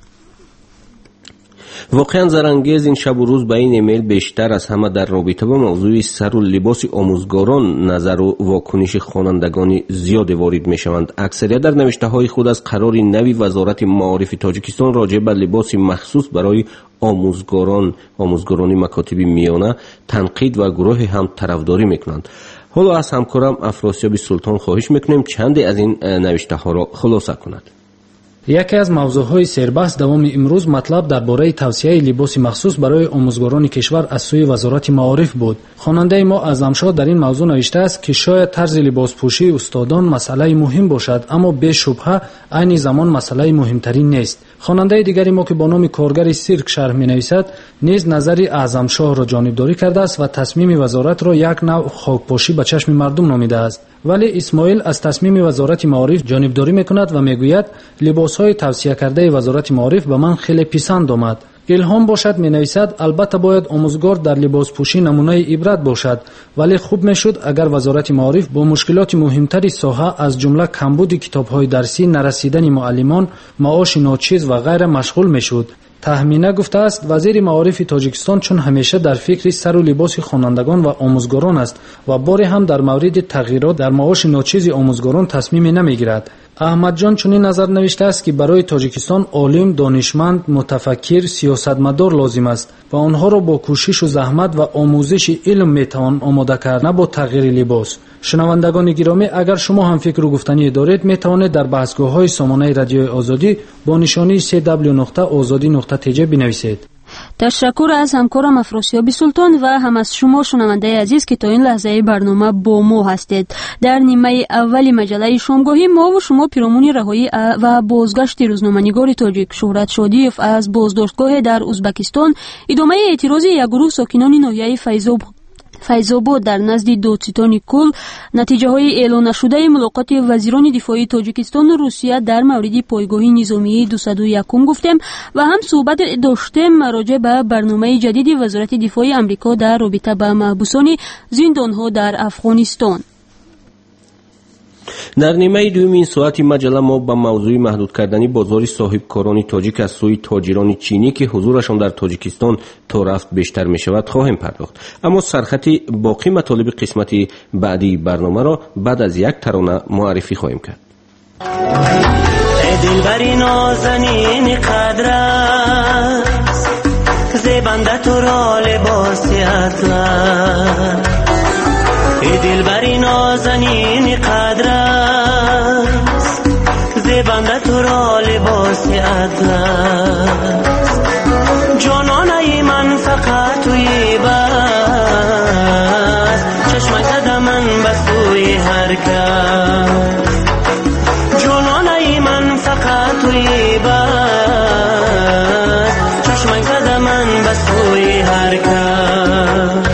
واقعا زرانگیز این شب و روز با این ایمیل بیشتر از همه در رابطه با موضوع سر و لباس آموزگاران نظر و واکنش خوانندگان زیاد وارد می شوند. اکثریت در نوشته های خود از قرار نوی وزارت معارف تاجیکستان راجع به لباس مخصوص برای آموزگاران آموزگاران مکاتب میانه تنقید و گروه هم طرفداری میکنند. حالا از همکارم افراسیاب سلطان خواهش میکنیم چند از این نوشته ها را خلاصه کند. یکی از موضوعهای سربحث دوام امروز مطلب درباره توسعه لباس مخصوص برای آموزگاران کشور از سوی وزارت معارف بود. خواننده ما اعظمشاه در این موضوع نوشته است که شاید طرز لباس پوشی استادان مسئله مهم باشد، اما به شبهه عین زمان مسئله مهمترین نیست. خواننده دیگری ما که با نام کارگر سیرک شرح می‌نویسد نیز نظری اعظمشاه را جانبداری کرده است و تصمیم وزارت را یک نوع خاکپاشی به چشم مردم نامیده است. ولی اسماعیل از تصمیم وزارت معارف جانبداری می‌کند و میگوید لباس‌های توصیه کرده وزارت معارف به من خیلی پسند آمد. الهام باشد می‌نویسد البته باید آموزگار در لباس پوشی نمونه عبرت باشد، ولی خوب میشد اگر وزارت معارف با مشکلات مهمتری ساحه از جمله کمبود کتاب‌های درسی، نرسیدن معلمان، معاش ناچیز و غیره مشغول میشد. تهمینه گفته است وزیر معارف تاجیکستان چون همیشه در فکر سر و لباس خوانندگان و آموزگاران است و باری هم در مورد تغییرات در معاش ناچیز آموزگاران تصمیمی نمیگیرد. احمد جان چنین نظر نوشته است که برای تاجیکستان عالم، دانشمند، متفکر، سیاستمدار لازم است و آنها را با کوشش و زحمت و آموزش علم میتوان آماده کرد، نه با تغییر لباس. شنوندگان گرامی، اگر شما هم فکر و گفتنی دارید میتوانید در بحثگاه‌های سامانه رادیوی آزادی با نشانی سی دبلیو نقطه آزادی نقطه تی جی بنویسید. تشکر از همکارم افراسیاب سلطان و هم از شما شنونده عزیز که تا این لحظه برنامه با ما هستید. در نیمه اولی مجله شامگاهی ما و شما پیرامون رهایی و بازگشت روزنامه‌نگار تاجیک شهرت شادیف از بازداشتگاه در ازبکستان، ادامه اعتراض یک گروه ساکنان ناحیه فیض‌آباد فیض‌آباد در نزد دادستان کل، نتیجه های اعلان نشده ملاقات وزیران دفاعی تاجیکستان و روسیه در مورد پایگاه نظامی دویست و یک گفتیم و هم صحبت داشتیم راجع به برنامه جدید وزارت دفاع آمریکا در رابطه با محبوسان زندانها در افغانستان. در نیمه دوم این ساعت مجله ما به موضوع محدود کردن بازار صاحبکاران تاجیک از سوی تاجران چینی که حضورشان در تاجیکستان تا رفت بیشتر می شود خواهیم پرداخت. اما سرخط باقی مطالب قسمت بعدی برنامه را بعد از یک ترانه معرفی خواهیم کرد. ای دلبری نازنین قدر است، زیبنده تو را لباس اطلس. ای دلبری نازنین قدر است، زیبنده تو را لباس اطلس. جانانه من فقط توی بس، چشمک زده من به سوی هر کس. جانانه من فقط توی بس، چشمک زده من به سوی هر کس.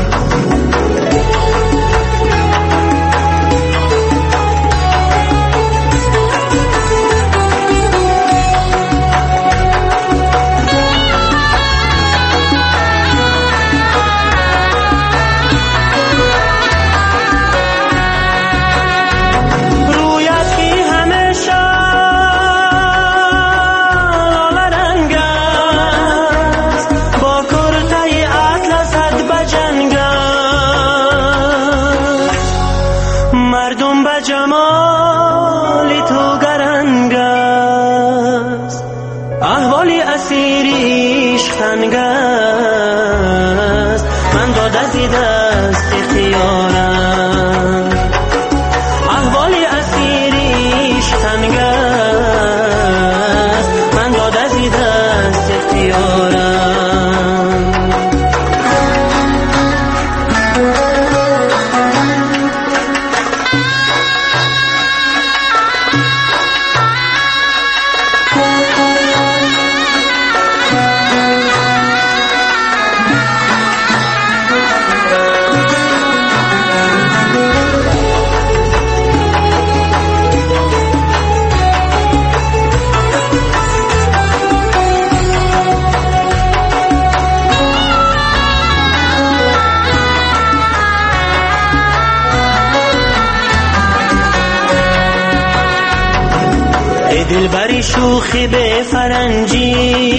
دلبری شوخی به فرنجی،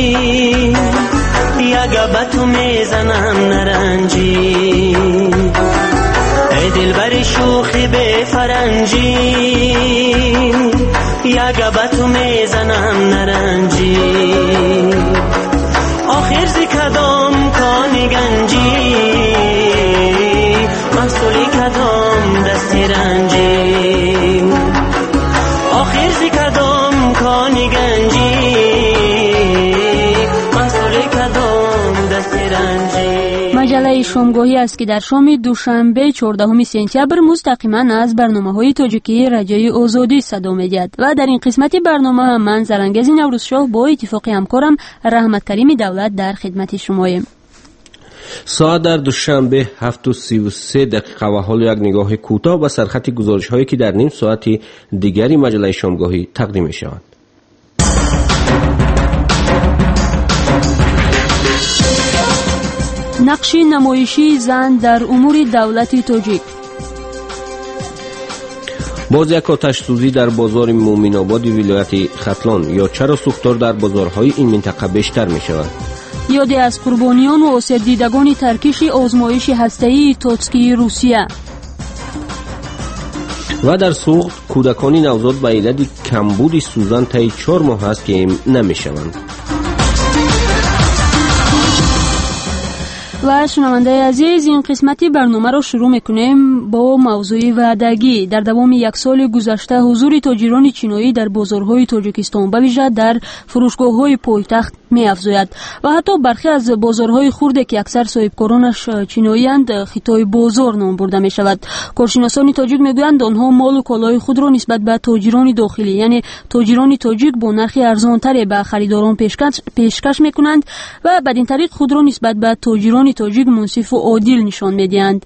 یگه به تو میزنم نرنجی. ای دلبری شوخی به فرنجی، یگه به تو میزنم نرنجی. آخر زی کدام کانی گنجی، محصولی کدام دستی رنجی. آخر زی کدام کانی گنجی، شامگاهی است که در شام دوشنبه چهاردهم سپتامبر مستقیما از برنامه‌های تاجیکی رادیوی آزادی صدا می‌دهد و در این قسمت برنامه هم من زرنگز نوروزشاه با اتفاق همکارم رحمت کریم دولت در خدمت شماییم. ساعت در دوشنبه هفت و سی و سه دقیقه و حال یک نگاه کوتاه به سرخط گزارش‌هایی که در نیم ساعتی دیگری مجله شامگاهی تقدیم می‌شود. نقش نمایشی زن در امور دولت تاجیک. باز یک آتش سوزی در بازار مومن آباد ولایت ختلان. یا چرا سوختار در بازارهای این منطقه بیشتر می شود؟ یادی از قربانیان و آسیب دیدگان ترکیش آزمایش هسته‌ای توتسکی روسیه. و در سوخت کودکان نوزاد به علت کمبود سوزن طی چهار ماه است که نمی شوند. و شنونده عزیز، این قسمتی برنامه را شروع میکنیم با موضوع وعدگی. در دوام یک سال گذشته حضور تاجران چینایی در بازارهای تاجیکستان به ویژه در فروشگاه‌های پایتخت می‌افزاید و حتی برخی از بازارهای خرد که اکثر صاحبکارانش چینایی‌اند خطای بازار نام برده می‌شود. کارشناسان تاجیک می‌گویند آنها مال و کالای خود را نسبت به تاجران داخلی یعنی تاجران تاجیک با نرخ ارزان‌تری به خریداران پیشکش پیشکش می‌کنند و بدین طریق خود را نسبت به تاجران تاجیک منصف و عادل نشان می‌دهند.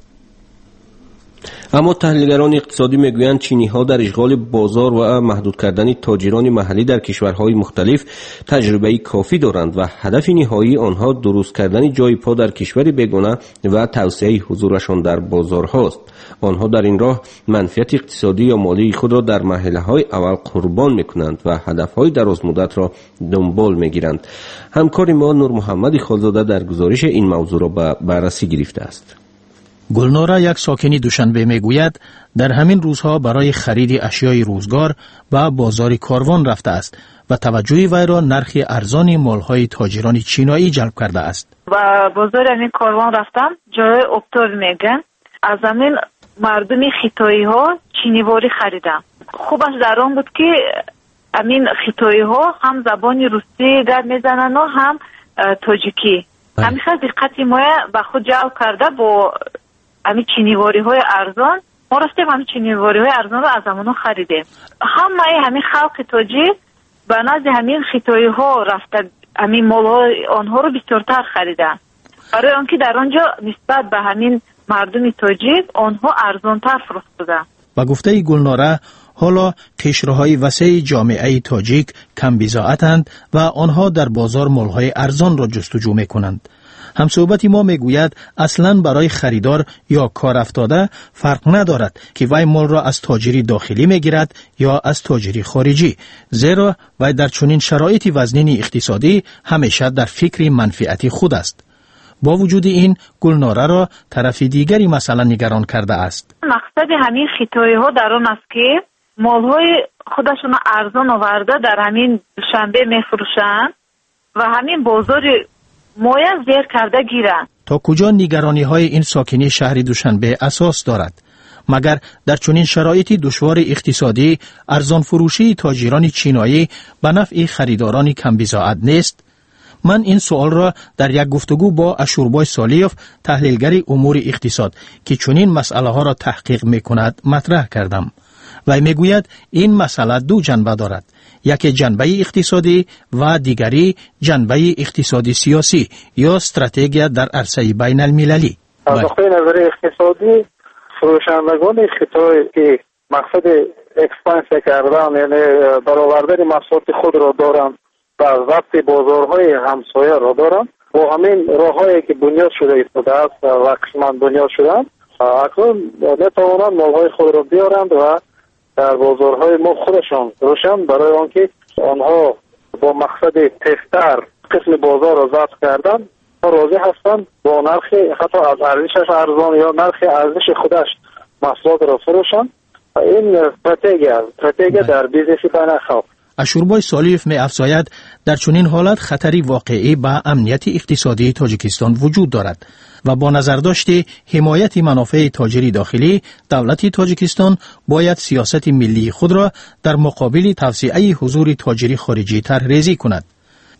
اما تحلیلگران اقتصادی میگویند چینی ها در اشغال بازار و محدود کردن تاجران محلی در کشورهای مختلف تجربه کافی دارند و هدف نهایی آنها درست کردن جای پا در کشور بیگانه و توسعه حضورشان در بازارهاست. آنها در این راه منفعت اقتصادی یا مالی خود را در مرحله های اول قربان میکنند و هدف های دراز مدت را دنبال میگیرند. همکار ما نور محمد خالزاده در گزارش این موضوع را به بررسی گرفته است. گلنارا یک ساکنی دوشنبه میگوید در همین روزها برای خرید اشیای روزگار به بازار کاروان رفته است و توجه وی را نرخ ارزان مالهای تاجران چینایی جلب کرده است. و بازار همین کاروان رفتم، جای اکتبر میگن از همین مردم خیتایی ها چینیواری خریدم. خوبش در آن بود که همین خیتایی ها هم زبان روسی گپ میزنن و هم تاجیکی. همیشه دقت ما به خود جلب کرده با همین چینیواری های ارزان. ما رفتیم همین چینیواری های ارزان رو از همونو خریدیم. همه همین خلق تاجیک به نزد همین خیتایی ها رفته همین مال های آنها رو بسیارتر خریدن برای آنکه در آنجا نسبت به همین مردم تاجیک آنها ارزانتر فروختند. و گفته گلناره حالا قشرهای وسیع جامعه تاجیک کم بضاعتند و آنها در بازار مالهای ارزان را جستجو میکنند. همصحبت ما میگوید اصلاً برای خریدار یا کار افتاده فرق ندارد که وی مال را از تاجری داخلی میگیرد یا از تاجری خارجی، زیرا وی در چنین شرایط وزنین اقتصادی همیشه در فکر منفعت خود است. با وجود این گلناره را طرف دیگری مثلا نگران کرده است. مقصد همین خیتایی ها در آن است که مالهای خودشون ارزان آورده در همین دوشنبه میفروشند و همین بازار مایه زیر کرده گیرند. تا کجا نگرانی های این ساکنی شهر دوشنبه اساس دارد؟ مگر در چنین شرایط دشوار اقتصادی ارزان فروشی تاجران چینایی به نفع خریداران کم بضاعت نیست؟ من این سوال را در یک گفتگو با اشوربای سالیوف تحلیلگر امور اقتصاد که چنین مسئله ها را تحقیق می کند مطرح کردم. و میگوید این مسئله دو جنبه دارد، یکی جنبه اقتصادی و دیگری جنبه اقتصادی سیاسی یا استراتژی در عرصه بین المللی. از نقطه نظر اقتصادی فروشندگان خیتایی که مقصد اکسپانسیا کردن یعنی برآوردن محصولات خود را دارند و ضبط بازارهای همسایه را دارند با همین راههایی که بنیاد شده ایستاده است و قسماً بنیاد شدند اکنون نتوانند مالهای خود را بیارند و در بازارهای ما خودشان روشن برای آنکه آنها با مقصد تستر قسم بازار را ضبط کردن راضی هستند با نرخ حتی از ارزشش ارزان یا نرخ ارزش خودش محصولات را فروشن. این استراتژی است، استراتژی در بیزنس بین خلق. اشوربای سالیف می افزاید در چنین حالت خطری واقعی به امنیت اقتصادی تاجیکستان وجود دارد و با نظرداشت حمایت منافع تاجری داخلی دولت تاجیکستان باید سیاست ملی خود را در مقابل توسعه حضور تاجری خارجی طرح‌ریزی کند.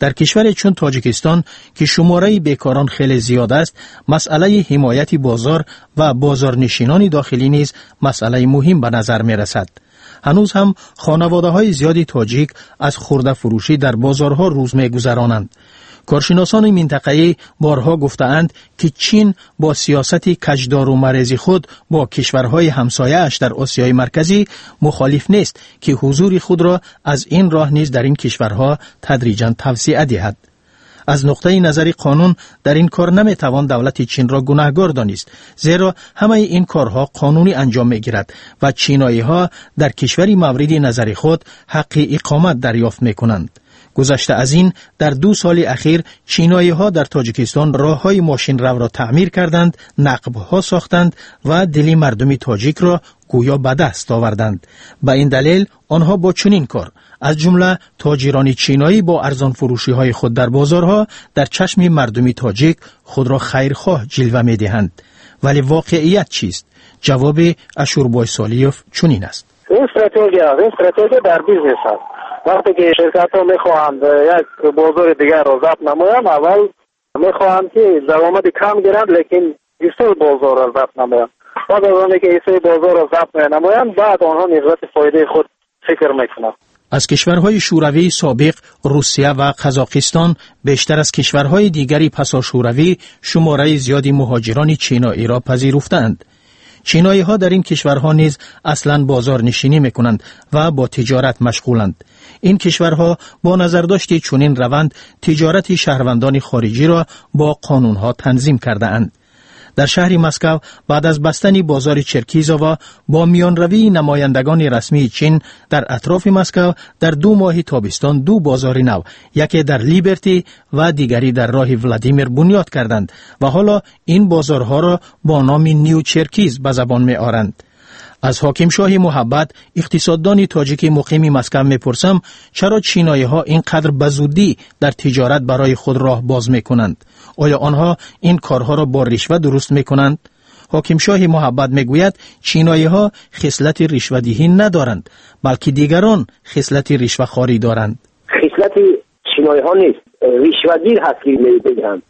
در کشور چون تاجیکستان که شماره بیکاران خیلی زیاد است، مسئله حمایت بازار و بازارنشینان داخلی نیز مسئله مهم به نظر می رسد. هنوز هم خانواده های زیادی تاجیک از خرده فروشی در بازارها روز می گذرانند. کارشناسان منطقه‌ای بارها گفتند که چین با سیاست کجدار و مرزی خود با کشورهای همسایه اش در آسیای مرکزی مخالف نیست که حضور خود را از این راه نیز در این کشورها تدریجاً توسعه دهد. از نقطه نظر قانون در این کار نمیتوان دولت چین را گناهکار دانست، زیرا همه این کارها قانونی انجام میگیرد و چینایی ها در کشوری مورد نظر خود حق اقامت دریافت میکنند. گذشته از این در دو سال اخیر چینایی ها در تاجیکستان راه های ماشین رو را تعمیر کردند، نقب ها ساختند و دل مردم تاجیک را گویا به دست آوردند. به این دلیل آنها با چنین کار از جمله تاجران چینایی با ارزان فروشی های خود در بازارها در چشم مردم تاجیک خود را خیرخواه جلوه می دهند. ولی واقعیت چیست؟ جواب اشوربای سالیوف چنین است. این استراتژی این استراتژی در بیزنس است. وقتی که شرکت ها میخواهند یک بازار دیگر را ضبط نمایند، اول میخواهند که درآمد کم گیرند لیکن ایسای بازار را ضبط نمایند. بعد از آنکه ایسای بازار را ضبط نمایند، بعد آنها نسبت فایده خود فکر میکنند. از کشورهای شوروی سابق روسیه و قزاقستان بیشتر از کشورهای دیگری پسا شوروی شماره زیادی مهاجران چینایی را پذیرفتند. چینایی ها در این کشورها نیز اصلاً بازار نشینی میکنند و با تجارت مشغولند. این کشورها با نظرداشت چنین روند تجارت شهروندان خارجی را با قانونها تنظیم کرده اند. در شهر مسکو بعد از بستن بازار چرکیزووا با میانروی نمایندگان رسمی چین در اطراف مسکو در دو ماه تابستان دو بازار نو، یکی در لیبرتی و دیگری در راه ولادیمیر بنیاد کردند و حالا این بازارها را با نام نیو چرکیز به زبان می آورند. از حاکم شاه محبت اقتصاددان تاجیک مقیم مسکو میپرسم چرا چینایی ها اینقدر بزودی در تجارت برای خود راه باز میکنند؟ آیا آنها این کارها را با رشوه درست میکنند؟ حاکم شاه محبت میگوید چینایی ها خصلت رشوه‌دهی ندارند، بلکه دیگران خصلت رشوه خواری دارند. خصلت چینایی ها نیست، رشوه‌گیر هست که میگن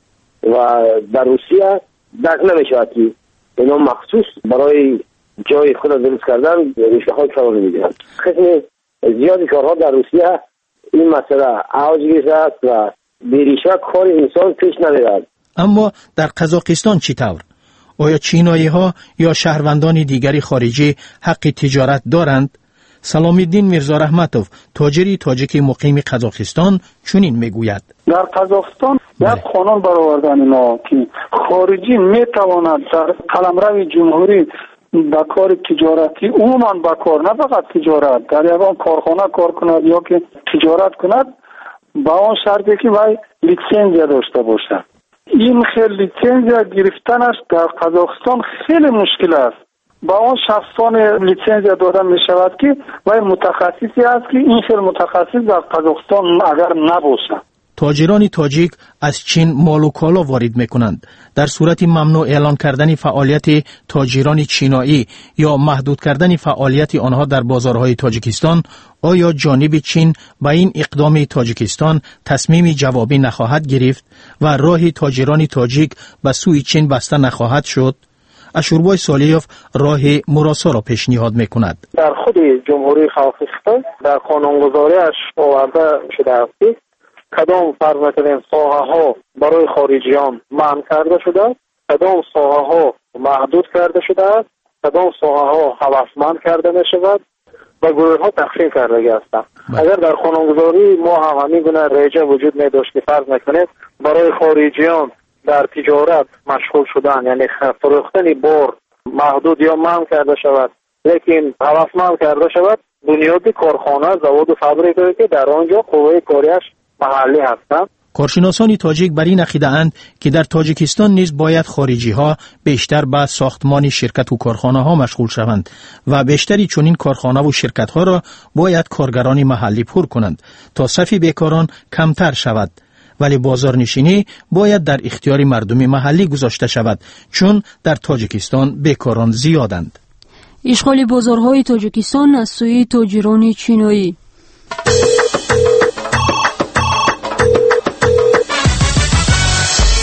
و در روسیه درک نمیشود که اینا مخصوص برای جای خود درست کردن رشوه های کار میگیرند. خیلی زیادی کارها در روسیه این مسئله اوج گرفته است و بی رشوه کار انسان پیش نمیرد. اما در قزاقستان چی طور؟ آیا چینایی ها یا شهروندان دیگری خارجی حق تجارت دارند؟ سلام الدین میرزا رحمتوف تاجری تاجیک مقیم قزاقستان چنین میگوید. در قزاقستان یک قانون برآوردن اینا که خارجی میتواند در قلمرو جمهوری با کار تجارتی عموما با کار نه فقط تجارت در یکان کارخانه کار کند یا که تجارت کند با آن شرطی که وای لیسانس داشته باشد. این خیلی لیسانس گرفتنش در قزاقستان خیلی مشکل است. با آن شخصان لیسانس داده می شود که وای متخصصی است که این خیلی متخصص در قزاقستان اگر نباشد. تاجران تاجیک از چین مال و کالا وارد میکنند. در صورت ممنوع اعلان کردن فعالیت تاجران چینایی یا محدود کردن فعالیت آنها در بازارهای تاجیکستان، آیا جانب چین با این اقدام تاجیکستان تصمیم جوابی نخواهد گرفت و راه تاجران تاجیک به سوی چین بسته نخواهد شد؟ اشوربای سالیوف راه مراسا را پیشنهاد میکند. در خود جمهوری قزاقستان در قانونگذاریش آورده شده است که کدام فرض نکنیم ساحه ها برای خارجیان منع کرده شده، کدام ساحه ها محدود کرده شده است، کدام ساحه ها هوسمند کرده می شود و گروه ها تقسیم کرده هستند. اگر در قانونگذاری ما هم همین گونه رایجه وجود می داشت که فرض نکنید برای خارجیان در تجارت مشغول شدن یعنی فروختن بار محدود یا منع کرده شود لیکن هوسمند کرده شود، بنیادی کارخانه زواد و فابریکایی که در آنجا قوه کاریش محلی هستند. کارشناسان تاجیک بر این عقیده اند که در تاجیکستان نیز باید خارجی ها بیشتر به ساختمان شرکت و کارخانه ها مشغول شوند و بیشتری چنین کارخانه و شرکت ها را باید کارگران محلی پر کنند تا صف بیکاران کمتر شود. ولی بازارنشینی باید در اختیار مردم محلی گذاشته شود چون در تاجیکستان بیکاران زیادند. اشغال بازارهای تاجیکستان از سوی تاجران چینایی.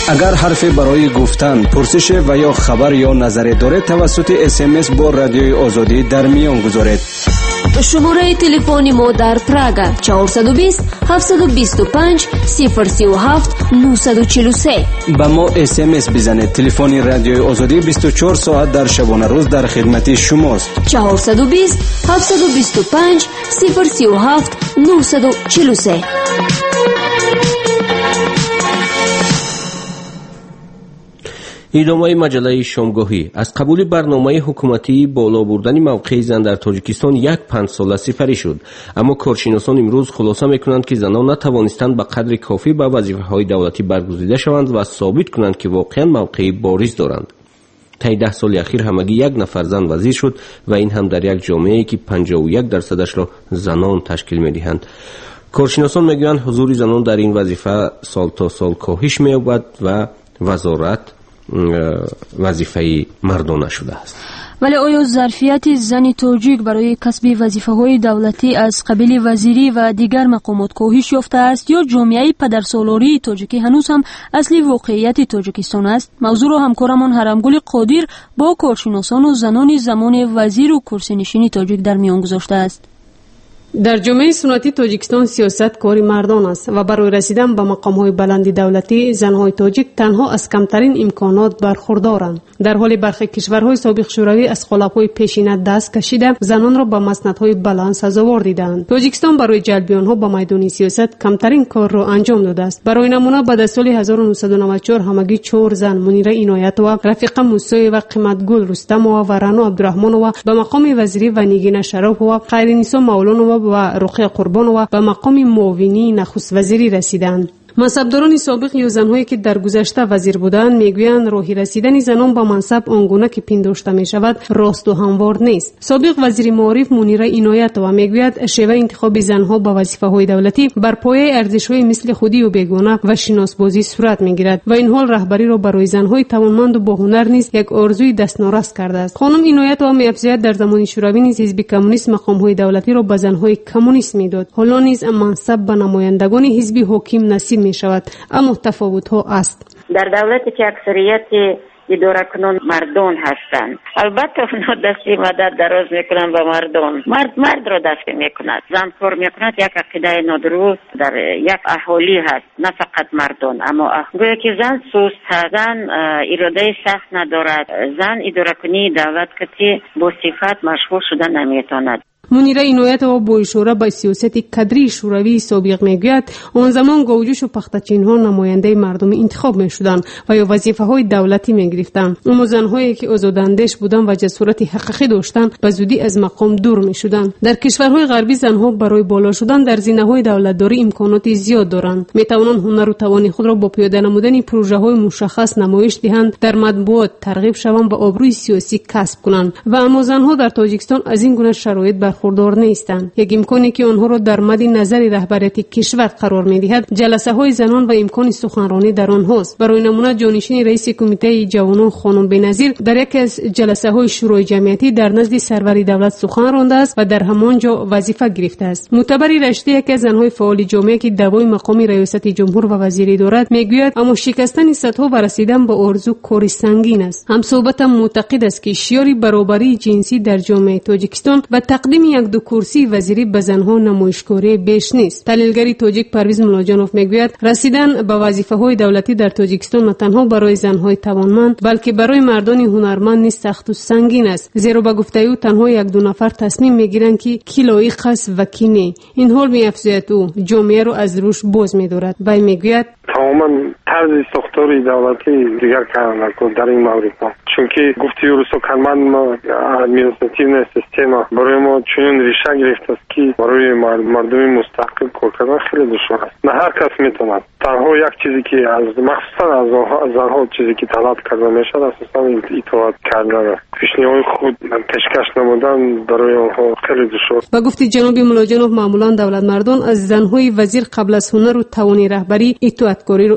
اگر حرفی برای گفتن، پرسش و یا خبر یا نظری دارید توسط اس ام اس با رادیوی آزادی در میان گذارید. شماره تلفن ما در پراگ چهارصد و بیست هفتصد و بیست و پنج صفر سی و هفت نهصد و چهل و سه. با ما اس ام اس بزنید. تلفن رادیوی آزادی بیست و چهار ساعت در شبانه روز در خدمت شماست. چهارصد و بیست هفتصد و بیست و پنج صفر سی و هفت نهصد و چهل و سه. ادامه مجله شامگاهی. از قبول برنامه حکومتی بالا بردن موقع زن در تاجیکستان یک پنج ساله سپری شد، اما کارشناسان امروز خلاصه میکنند که زنان نتوانستند به قدر کافی به وظیفه‌های دولتی برگزیده شوند و ثابت کنند که واقعا موقع بارز دارند. طی ده سال اخیر همگی یک نفر زن وزیر شد و این هم در یک جامعه‌ای که پنجاه و یک درصدش را زنان تشکیل می‌دهند. کارشناسان میگویند حضور زنان در این وظیفه سال تا سال کاهش می‌یابد و وزارت وظیفه مردانه شده است. ولی آیا ظرفیت زن تاجیک برای کسب وظیفه‌های دولتی از قبیل وزیری و دیگر مقامات کاهش یافته است یا جامعه پدرسالاری تاجیکی هنوز هم اصلی واقعیت تاجیکستان است؟ موضوع را همکارمان حرمگل قادر با کارشناسان و زنان زمان وزیر و کرسی‌نشین تاجیک در میان گذاشته است. در جامعه سنتی تاجیکستان سیاست کاری مردان است و برای رسیدن به مقام‌های بلند دولتی زن‌های تاجیک تنها از کمترین امکانات برخوردارند. در حالی برخی کشورهای سابق شوروی از قالب‌های پیشینه دست کشیده زنان را به مسندهای بلند سزاوار دیدند. تاجیکستان برای جلب آنها به میدان سیاست کمترین کار را انجام داده است. برای نمونه بعد از سال هزار و نهصد و نود و چهار همگی چهار زن منیره عنایت و رفیقه موسی و قیمتگل رستم و رنا عبدالرحمن به مقام وزیری و نیگین شرف و خیرنسا مولانا و رقیه قربان و به مقام معاونی نخست وزیری رسیدند. منصبداران سابق یا زنهایی که در گذشته وزیر بودند میگویند راه رسیدن زنان به منصب آنگونه که پنداشته می شود راست و هموار نیست. سابق وزیر معارف منیره عنایت و میگوید شیوه انتخاب زنها به وظیفه‌های دولتی بر پایه ارزش‌های مثل خودی و بیگانه و شناسبازی صورت میگیرد و این حال رهبری را برای زنهای توانمند و با هنر نیز یک آرزوی دستنارس کرده است. خانم عنایت و می‌افزاید در زمان شوروی نیز حزب کمونیست مقام‌های دولتی را به زنهای کمونیست میداد. حالا نیز منصب به نمایندگان حزب حاکم نصیب می شود، اما تفاوت ها است. در دولتی که اکثریت اداره کنان مردان هستند، البته اونا دستی مدد دراز میکنن به مردان. مرد مرد را دست میکند، زن کار میکند. یک عقیده نادرست در یک اهالی هست، نه فقط مردان. اما گویا که زن سست هست، زن اراده سخت ندارد، زن اداره کنی دولت کتی با صفت مشغول شدن نمیتواند. منیره عنایت و با اشاره به سیاست کدری شوروی سابق میگوید آن زمان گوجوش و پختچین ها نماینده مردم انتخاب می شدند و یا وظیفه های دولتی می گرفتند. اما زنهایی که آزاداندیش بودند و جسارت حقیقی داشتند به زودی از مقام دور می شدند. در کشورهای غربی زنها برای بالا شدن در زینه های دولتداری امکانات زیاد دارند. می توانند هنر و توان خود را با پیاده نمودن پروژه های مشخص نمایش دهند، در مطبوعات ترغیب شوند و آبروی سیاسی کسب کنند. و اما زنها در تاجیکستان از این گونه شرایط برخوردار نیستند. یک امکانی که آنها را در مد نظر رهبریت کشور قرار می‌دهد جلسه های زنان و امکان سخنرانی در آنهاست. برای نمونه جانشین رئیس کمیته جوانان خانم بنظیر در یکی از جلسه های شورای جمعیتی در نزد سروری دولت سخن رانده است و در همانجا وظیفه گرفته است. معتبری رشته یکی از زنهای فعال جامعه که دوای مقام ریاست جمهور و وزیری دارد میگوید اما شکستن سطح و رسیدن به آرزو کاری سنگین است. هم صحبت معتقد است که شیاری برابری جنسی در جامعه تاجیکستان و تقدیم یک دو کرسی وزیری به زنها نمایشکاری بیش نیست. تحلیلگری تاجیک پرویز ملاجانوف میگوید رسیدن به وظیفه‌های دولتی در تاجیکستان نه تنها برای زنهای توانمند بلکه برای مردان هنرمند نیز سخت و سنگین است، زیرا به گفته او تنها یک دو نفر تصمیم میگیرند که کی لایق است و کی نه. این حال می‌افزاید او جامعه را از روش باز می‌دارد. وی میگوید تماما طرز ساختار دولتی دیگر کار نکرد در این مورد، چون که گفتی روسو کنمند ما ادمینستراتیو سیستم برای ما چنین ریشه گرفته است که برای مردم مستقل کار کردن خیلی دشوار است. نه هر کس میتواند. تنها یک چیزی که از مخصوصا از زنها چیزی که طلب کرده میشد اساسا اطاعت کردن، پیشنهاد خود پیشکش نمودن برای آنها خیلی دشوار. و گفتی جناب ملاجانوف معمولا دولت مردان از زنهای وزیر قبل از هنر و توان رهبری اطاعتکاری رو انتظار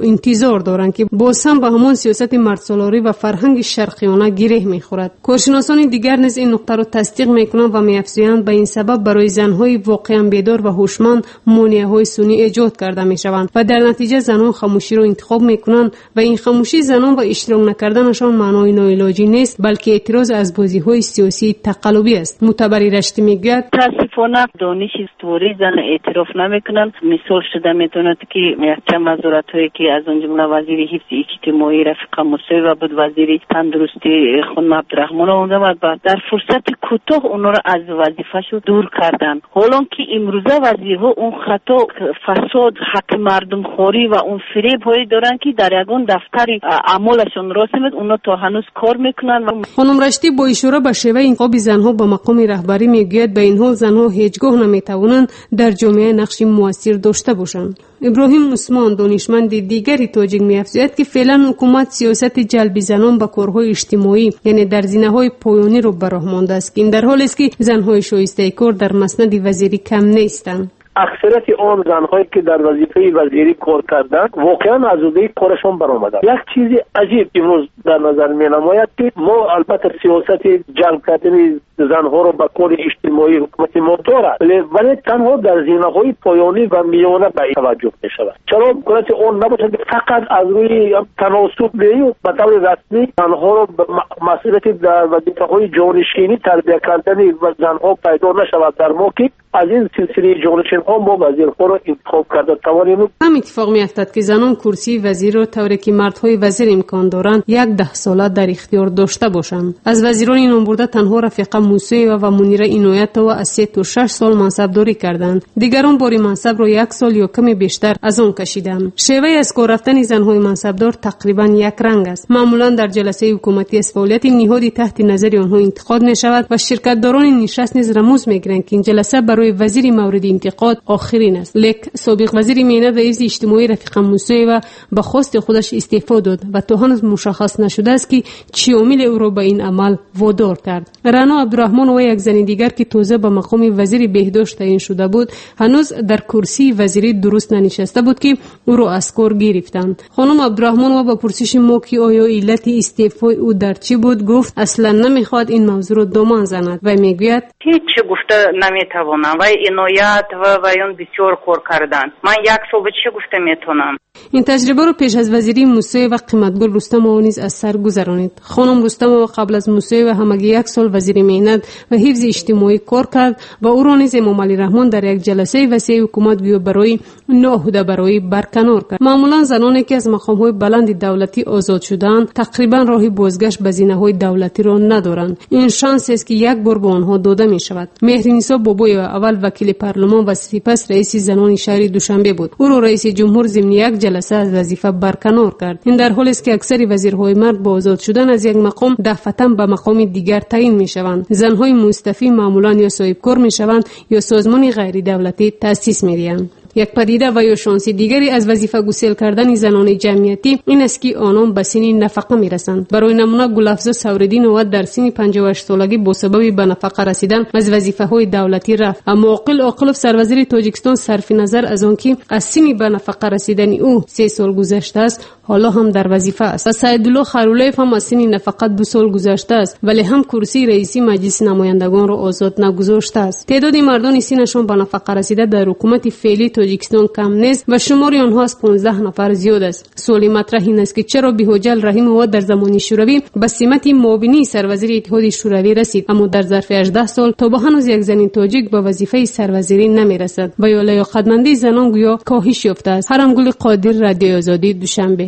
انتظار دارند که باز هم به همان سیاست مردسالاری و فرهنگ شرقیانه گره میخورد. کارشناسان دیگر نیز این نقطه را تصدیق میکنند و میافزایند به این سبب برای زنهای واقعا بیدار و هوشمند مانعهای سنی ایجاد کرده میشوند و در نتیجه زنان خاموشی را انتخاب میکنند و این خاموشی زنان و اشتراک نکردنشان معنای ناعلاجی نیست بلکه اعتراض از بازی‌های سیاسی تقلبی است. معتبری رشتی میگوید متاسفانه دانش استوری زن اعتراف نمیکنن. مثال شده میتوند که یک چند وزارت‌هایی که از اون جمله وزیر حفظ اجتماعی رفیق موسوی و بود وزیر تندرستی خانم عبدالرحمن آمد و در فرصت کوتاه اونها را از وظیفه‌شون دور کردن. حالا که امروزه وزیرها اون خطا فساد حق مردم خوری و اون فریب‌هایی دارن که در یگان دفتر اعمالشون راست میاد اونها تا هنوز کار میکنن. خانم رشتی با اشاره به شیوه انتخاب زنها به مقام رهبری میگوید به این حال زنها هیچگاه نمیتوانند در جامعه نقش موثر داشته باشند. ابراهیم عثمان دانشمند دیگری تاجیک می‌افزاید که فعلا حکومت سیاست جلب زنان به کارهای اجتماعی یعنی در زینه‌های پایانی را به راه مانده است که این در حالی است که زنهای شایسته کار در مسند وزیری کم نیستند. اکثریت آن زنهایی که در وظیفه وزیری کار کردند واقعا آزادی کارشان برآمده. یک چیز عجیب امروز در نظر می نماید که ما البته سیاست جلب کردن زنها را به کار اجتماعی حکومت ما دارد ولی تنها در زینه‌های پایانی و میانه به این توجه می شود. چرا کنات آن نباشد که فقط از روی تناسب بیاید به طور رسمی زنها را به مسئولیت در وظیفه‌های جانشینی تربیت کردن و زنها پیدا نشود در ما که از این سلسله جانشین ها ما وزیرها را انتخاب کرده توانیم. هم اتفاق می افتد که زنان کرسی وزیر را طوری که مردهای وزیر امکان دارند یک ده ساله در اختیار داشته باشند. از وزیران این برده تنها رفیقه موسی و منیره عنایت و از سه تا شش سال منصبداری کردند. دیگران باری منصب را یک سال یا کمی بیشتر از آن کشیدند. شیوه از کار رفتن زنهای منصبدار تقریبا یک رنگ است. معمولا در جلسه حکومتی از فعالیت نهادی تحت نظر آنها انتقاد می شود و شرکتداران نشست نیز رموز می گیرند که این جلسه برای وزیر مورد انتقاد آخرین است. لیک سابق وزیر میانه و حفظ اجتماعی رفیق موسی و به خواست خودش استعفا داد و تا هنوز مشخص نشده است که چه عامل او را به این عمل وادار کرد. رنا عبدالرحمن و یک زن دیگر که تازه به مقام وزیر بهداشت تعیین شده بود هنوز در کرسی وزیری درست ننشسته بود که او را از کار گرفتند. خانم عبدالرحمن و با پرسش ما که آیا علت استعفای او در چی بود گفت اصلا نمیخواد این موضوع را دامن زند و میگوید هیچ گفته نمیتوانم و عنایت و ویان بسیار کار کردن. من یک سال به چی گفته میتونم؟ این تجربه رو پیش از وزیری موسی و قیمتگل رستم آنیز از سر گذرانید. خانم رستم و قبل از موسی و همگی یک سال وزیر مهنت و حفظ اجتماعی کار کرد و او را نیز امام علی رحمان در یک جلسه وسیع حکومت گویا برای ناهوده برای برکنار کرد. معمولا زنانی که از مقام‌های بلند دولتی آزاد شدند تقریبا راه بازگشت به زینه‌های دولتی را ندارند. این شانس است که یک بار به آنها داده می شود. مهرنیسا بابوی اول وکیل پارلمان و سپس رئیس زنان شهر دوشنبه بود. او را رئیس جمهور ضمن یک جلسه از وظیفه برکنار کرد. این در حالی است که اکثر وزیرهای مرد با آزاد شدن از یک مقام دفعتاً به مقام دیگر تعیین می شوند. زنهای مستعفی معمولا یا صاحب کار می شوند یا سازمان غیر دولتی تأسیس می دهند. یک پدیده و یا شانس دیگری از وظیفه گسیل کردن زنان جمعیتی این است که آنان به سن نفقه میرسند. برای نمونه گلافزا سوردی نواد در سن پنجاه و هشت سالگی با سبب به نفقه رسیدن از وظیفه های دولتی رفت، اما عاقل عاقلوف سروزیر تاجیکستان صرف نظر از آن که از سن به نفقه رسیدن او سه سال گذشته است حالا هم در وظیفه است. و سعیدالله خیراللهیف هم از سن نفقه دو سال گذشته است ولی هم کرسی رئیسی مجلس نمایندگان را آزاد نگذاشته است. تعداد مردان سنشان به نفقه رسیده در حکومت فعلی تاجیکستان کم نیست و شمار آنها از پانزده نفر زیاد است. سوالی مطرح این است که چرا بهوجل رحیم و در زمان شوروی به سمت معاونی سروزیر اتحاد شوروی رسید اما در ظرف هجده سال تا به هنوز یک زن تاجیک به وظیفه سروزیری نمیرسد و یا لیاقتمندی زنان گویا کاهش یافته است. هرمگل قادر، رادیو آزادی، دوشنبه.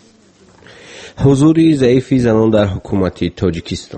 حضور ضعیف زنان در حکومت تاجیکستان.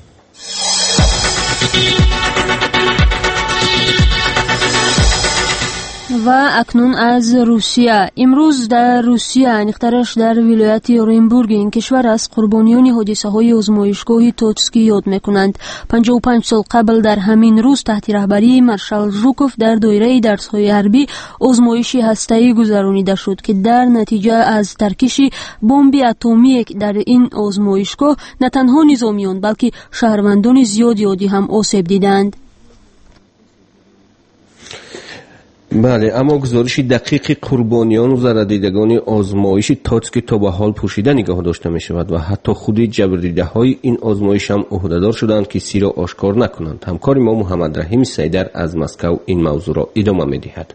و اکنون از روسیه. امروز در روسیه انیخترش در ولایت اورنبورگ این کشور از قربانیان حادثه های آزمایشگاه توتسکی یاد میکنند. پنجاه و پنج سال قبل در همین روز تحت رهبری مارشال ژوکوف در دایره درس های حربی آزمایشی هسته‌ای گذرانیده شد که در نتیجه از ترکیش بمب اتمی در این آزمایشگاه نه تنها نظامیان بلکه شهروندان زیادی هم آسیب دیدند. بله، اما گزارش دقیق قربانیان و زردیدگان آزمایش تاچ که تا به حال پوشیده نگاه داشته می شود و حتی خود جبردیده های این آزمایش هم عهدهدار شدند که سی را آشکار نکنند. همکار ما محمد رحیم سیدر از مسکو این موضوع را ادامه می دهد.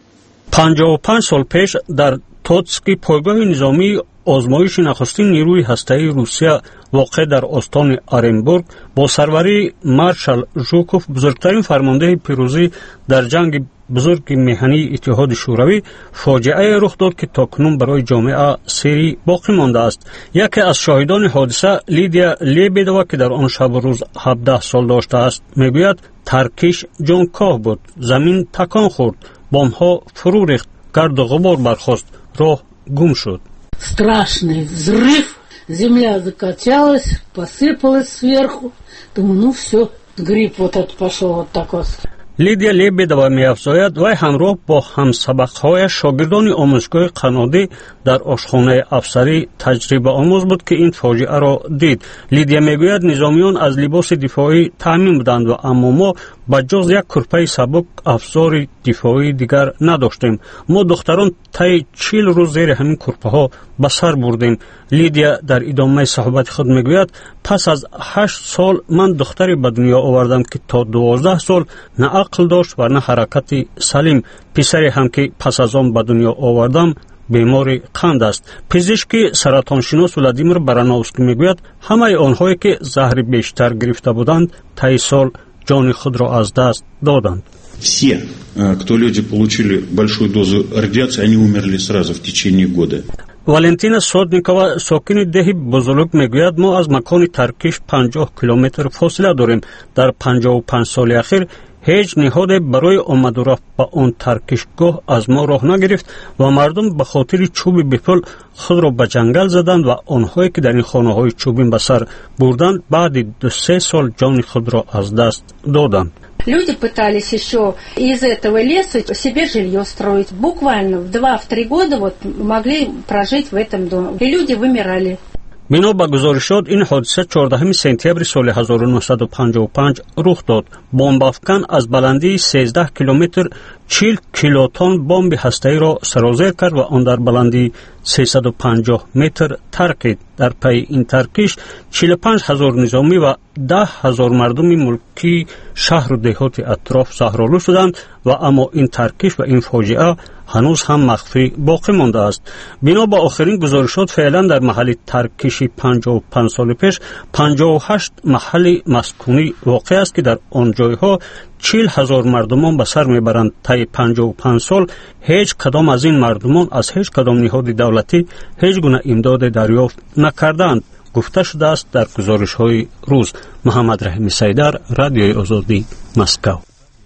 پنجاه و پنج سال پیش در توتسک پایگاه نظامی آزمایش نخستین نیروی هسته‌ای روسیه واقع در استان آرنبورگ با سروری مارشال ژوکوف بزرگترین فرمانده پیروزی در جنگ بزرگ میهنی اتحاد شوروی فاجعه رخ داد که تاکنون برای جامعه سری باقی مانده است. یکی از شاهدان حادثه لیدیا لیبدوا که در آن شب و روز هفده سال داشته است میگوید ترکیش جانکاه بود، زمین تکان خورد، بمب‌ها فرو ریخت، گرد و غبار برخاست، راه گم شد. Страшный взрыв, земля закачалась, посыпалась сверху. Думаю, ну все, грипп вот этот пошел вот так вот. لیدیا لیبدوا می‌افزاید وی همراه با همسبق‌های شاگردان آموزشگاه قنادی در آشخانه افسری تجربه آموز بود که این فاجعه را دید. لیدیا میگوید نظامیان از لباس دفاعی تامین بودند و اما ما بجز یک کرپه سبک افزار دفاعی دیگر نداشتیم. ما دختران طی چهل روز زیر همین کرپه ها به سر بردیم. لیدیا در ادامه صحبت خود میگوید پس از هشت سال من دختری به دنیا آوردم که تا دوازده سال نه عقل داشت و نه حرکت سلیم. پسری هم که پس از آن به دنیا آوردم بیماری قند است. پزشک سرطانشناس ولادیمیر برانوفسکی میگوید همه آنهایی که زهر بیشتر گرفته بودند طی سال جان خود را از دست دادند. Все, кто люди получили большую дозу радиации, они умерли сразу в течение года. والنتینا سودنیکووا ساکن ده بزرگ میگوید ما از مکان ترکیش پنجاه کیلومتر فاصله داریم. در پنجاه و پنج سال اخیر هیچ نهاد برای آمد و رفت به آن ترکشگاه از ما راه نگرفت و مردم به خاطر چوب بپل خود را به جنگل زدند و آنهایی که در این خانه های چوبین به سر بردند بعد دو سه سال جان خود را از دست دادند. Люди пытались еще из этого леса себе жилье строить. Буквально в два-три года вот могли прожить в этом доме. И люди вымирали. بنا به گزارشات این حادثه چهاردهم سپتامبر سال هزار و نهصد و پنجاه و پنج رخ داد. بمب افکن از بلندی سیزده کیلومتر چهل کیلوتن بمب هسته‌ای را سرازیر کرد و آن در بلندی سیصد و پنجاه متر ترکید. در پی این ترکیش چهل و پنج هزار نظامی و ده هزار مردم ملکی شهر و دهات اطراف زهرآلود شدند و اما این ترکیش و این فاجعه هنوز هم مخفی باقی مانده است. بنا به آخرین گزارشات فعلا در محل ترکیش پنجاه و پنج سال پیش پنجاه و هشت محل مسکونی واقع است که در آن جایها چهل هزار مردمان به سر میبرند. طی پنجاه و پنج سال هیچ کدام از این مردمان از هیچ کدام نهاد دولتی هیچ گونه امداد دریافت نکردند. گفته شده است در گزارش های روز. محمد رحیم سیدر، رادیوی آزادی، مسکو.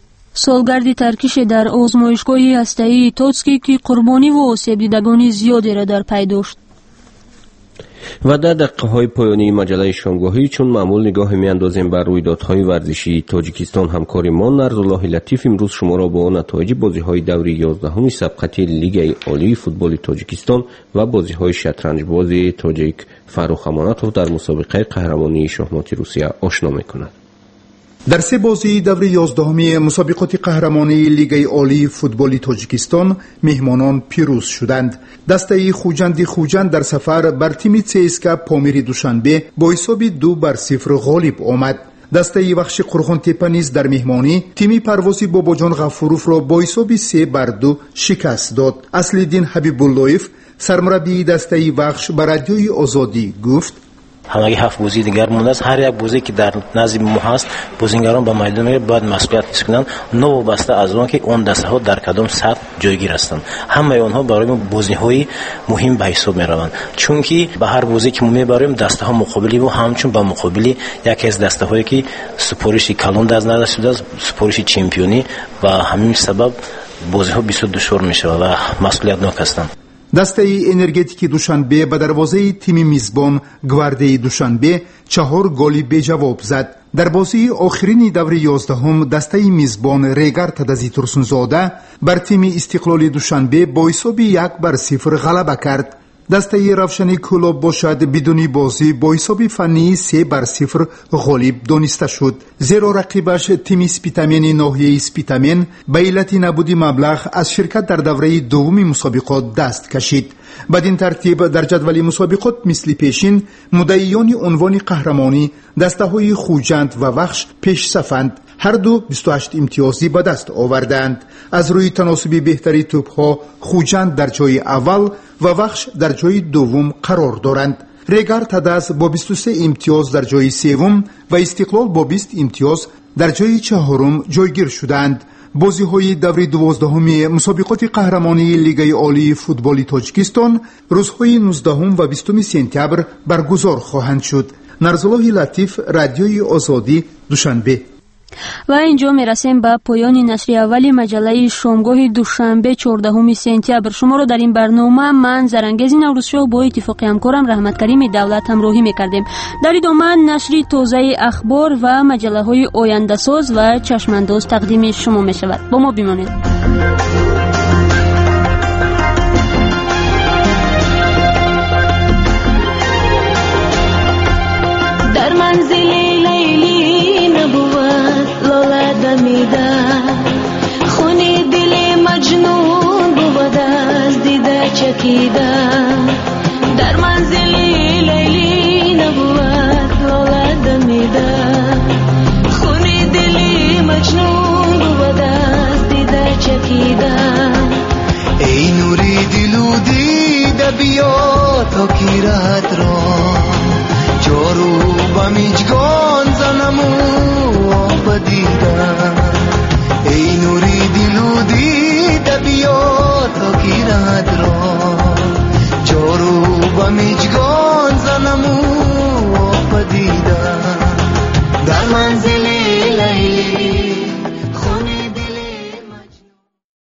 سالگرد ترکیش در آزمایشگاه هسته‌ای توتسکی که قربانی و آسیب دیدگان زیادی را در پی داشت. و در دقیقه های پایانی مجله شامگاهی چون معمول نگاه میاندازیم بر رویدادهای ورزشی تاجیکستان، همکار ما نرزالله لطیف امروز شما را با نتایج بازی های دوری یازدهم سبقت لیگ عالی فوتبال تاجیکستان و بازی های شطرنج بازی تاجیک فروخ امانتوف در مسابقه قهرمانی شахмати روسیه آشنا میکند. در سه بازی دور یازدهمی مسابقات قهرمانی لیگ عالی فوتبال تاجیکستان مهمانان پیروز شدند. دسته خوجند خوجند در سفر بر تیم سیسکا پامیر دوشنبه با حساب دو بر صفر غالب آمد. دسته وخش قرغان تپه نیز در مهمانی تیم پروازی باباجان غفوروف را با حساب سه بر دو شکست داد. اصل‌الدین حبیب اللهیف سرمربی دسته وخش بر رادیوی آزادی گفت: همگی هفت بازی دیگر مونده است. هر یک بازی که در نزد ما هست بازیگران با میدان میاد باید مسئولیت حس کنند، نه وابسته از آن که اون دسته ها در کدام سطح جایگیر هستند. همه آنها برای ما بازی های مهم به حساب می روند، چون که به هر بازی که ما میبریم دسته ها مقابلی و همچون با مقابلی یکی از دسته هایی که سپارش کلان از نداشته شده است، سپارش چمپیونی، و همین سبب بازی ها بسیار دشوار می شود و مسئولیت ناک هستند. دسته انرژتیک دوشنبه به دروازه تیم میزبان گواردی دوشنبه چهار گل به جواب زد. در بازی آخرین دور یازدهم دسته میزبان ریگر تدزی ترسونزاده بر تیم استقلال دوشنبه با حساب یک بر صفر غلبه کرد. دسته روشن کلوب باشد بدون بازی با حساب فنی سه بر صفر غالب دانسته شد. زیرا رقیبش تیم اسپیتامین ناحیه اسپیتامین به علت نبود مبلغ از شرکت در دوره دوم مسابقات دست کشید. بدین ترتیب در جدول مسابقات مثل پیشین مدعیان عنوان قهرمانی دسته های خوجند و وخش پیش صفند. هر دو بیست و هشت امتیازی به دست آوردند. از روی تناسب بهتری توپ ها خوجند در جای اول و وخش در جای دوم قرار دارند. ریگر تدز با بیست و سه امتیاز در جای سوم و استقلال با بیست امتیاز در جای چهارم جایگیر شدند. بازی های دوره دوازدهم مسابقات قهرمانی لیگ عالی فوتبال تاجیکستان روزهای نوزدهم و بیستم سپتامبر برگزار خواهند شد. نرزالله لطیف، رادیوی آزادی، دوشنبه. و اینجا میرسیم به پایان نشر اولی مجله شامگاه دوشنبه چهاردهم سپتامبر. شما رو در این برنامه من زرنگز نوروزشاه با اتفاق همکارم رحمت کریم دولت همراهی میکردیم. در ادامه نشر تازه اخبار و مجله های آینده ساز و چشمانداز تقدیم شما می شود. با ما بمانید. در منزل لیلی نبود لاله دمیده، خونی دل مجنون بود از دیده چکیده. در منزل لیلی نبود لاله دمیده، خونی دل مجنون بود از دیده چکیده. ای نوری دلو دیده بیا تا کی راحت را جارو با میجگان زنمو آب دیدم. ای نوری دلو دیده بیا تا کی راحت را جارو با میجگان زنمو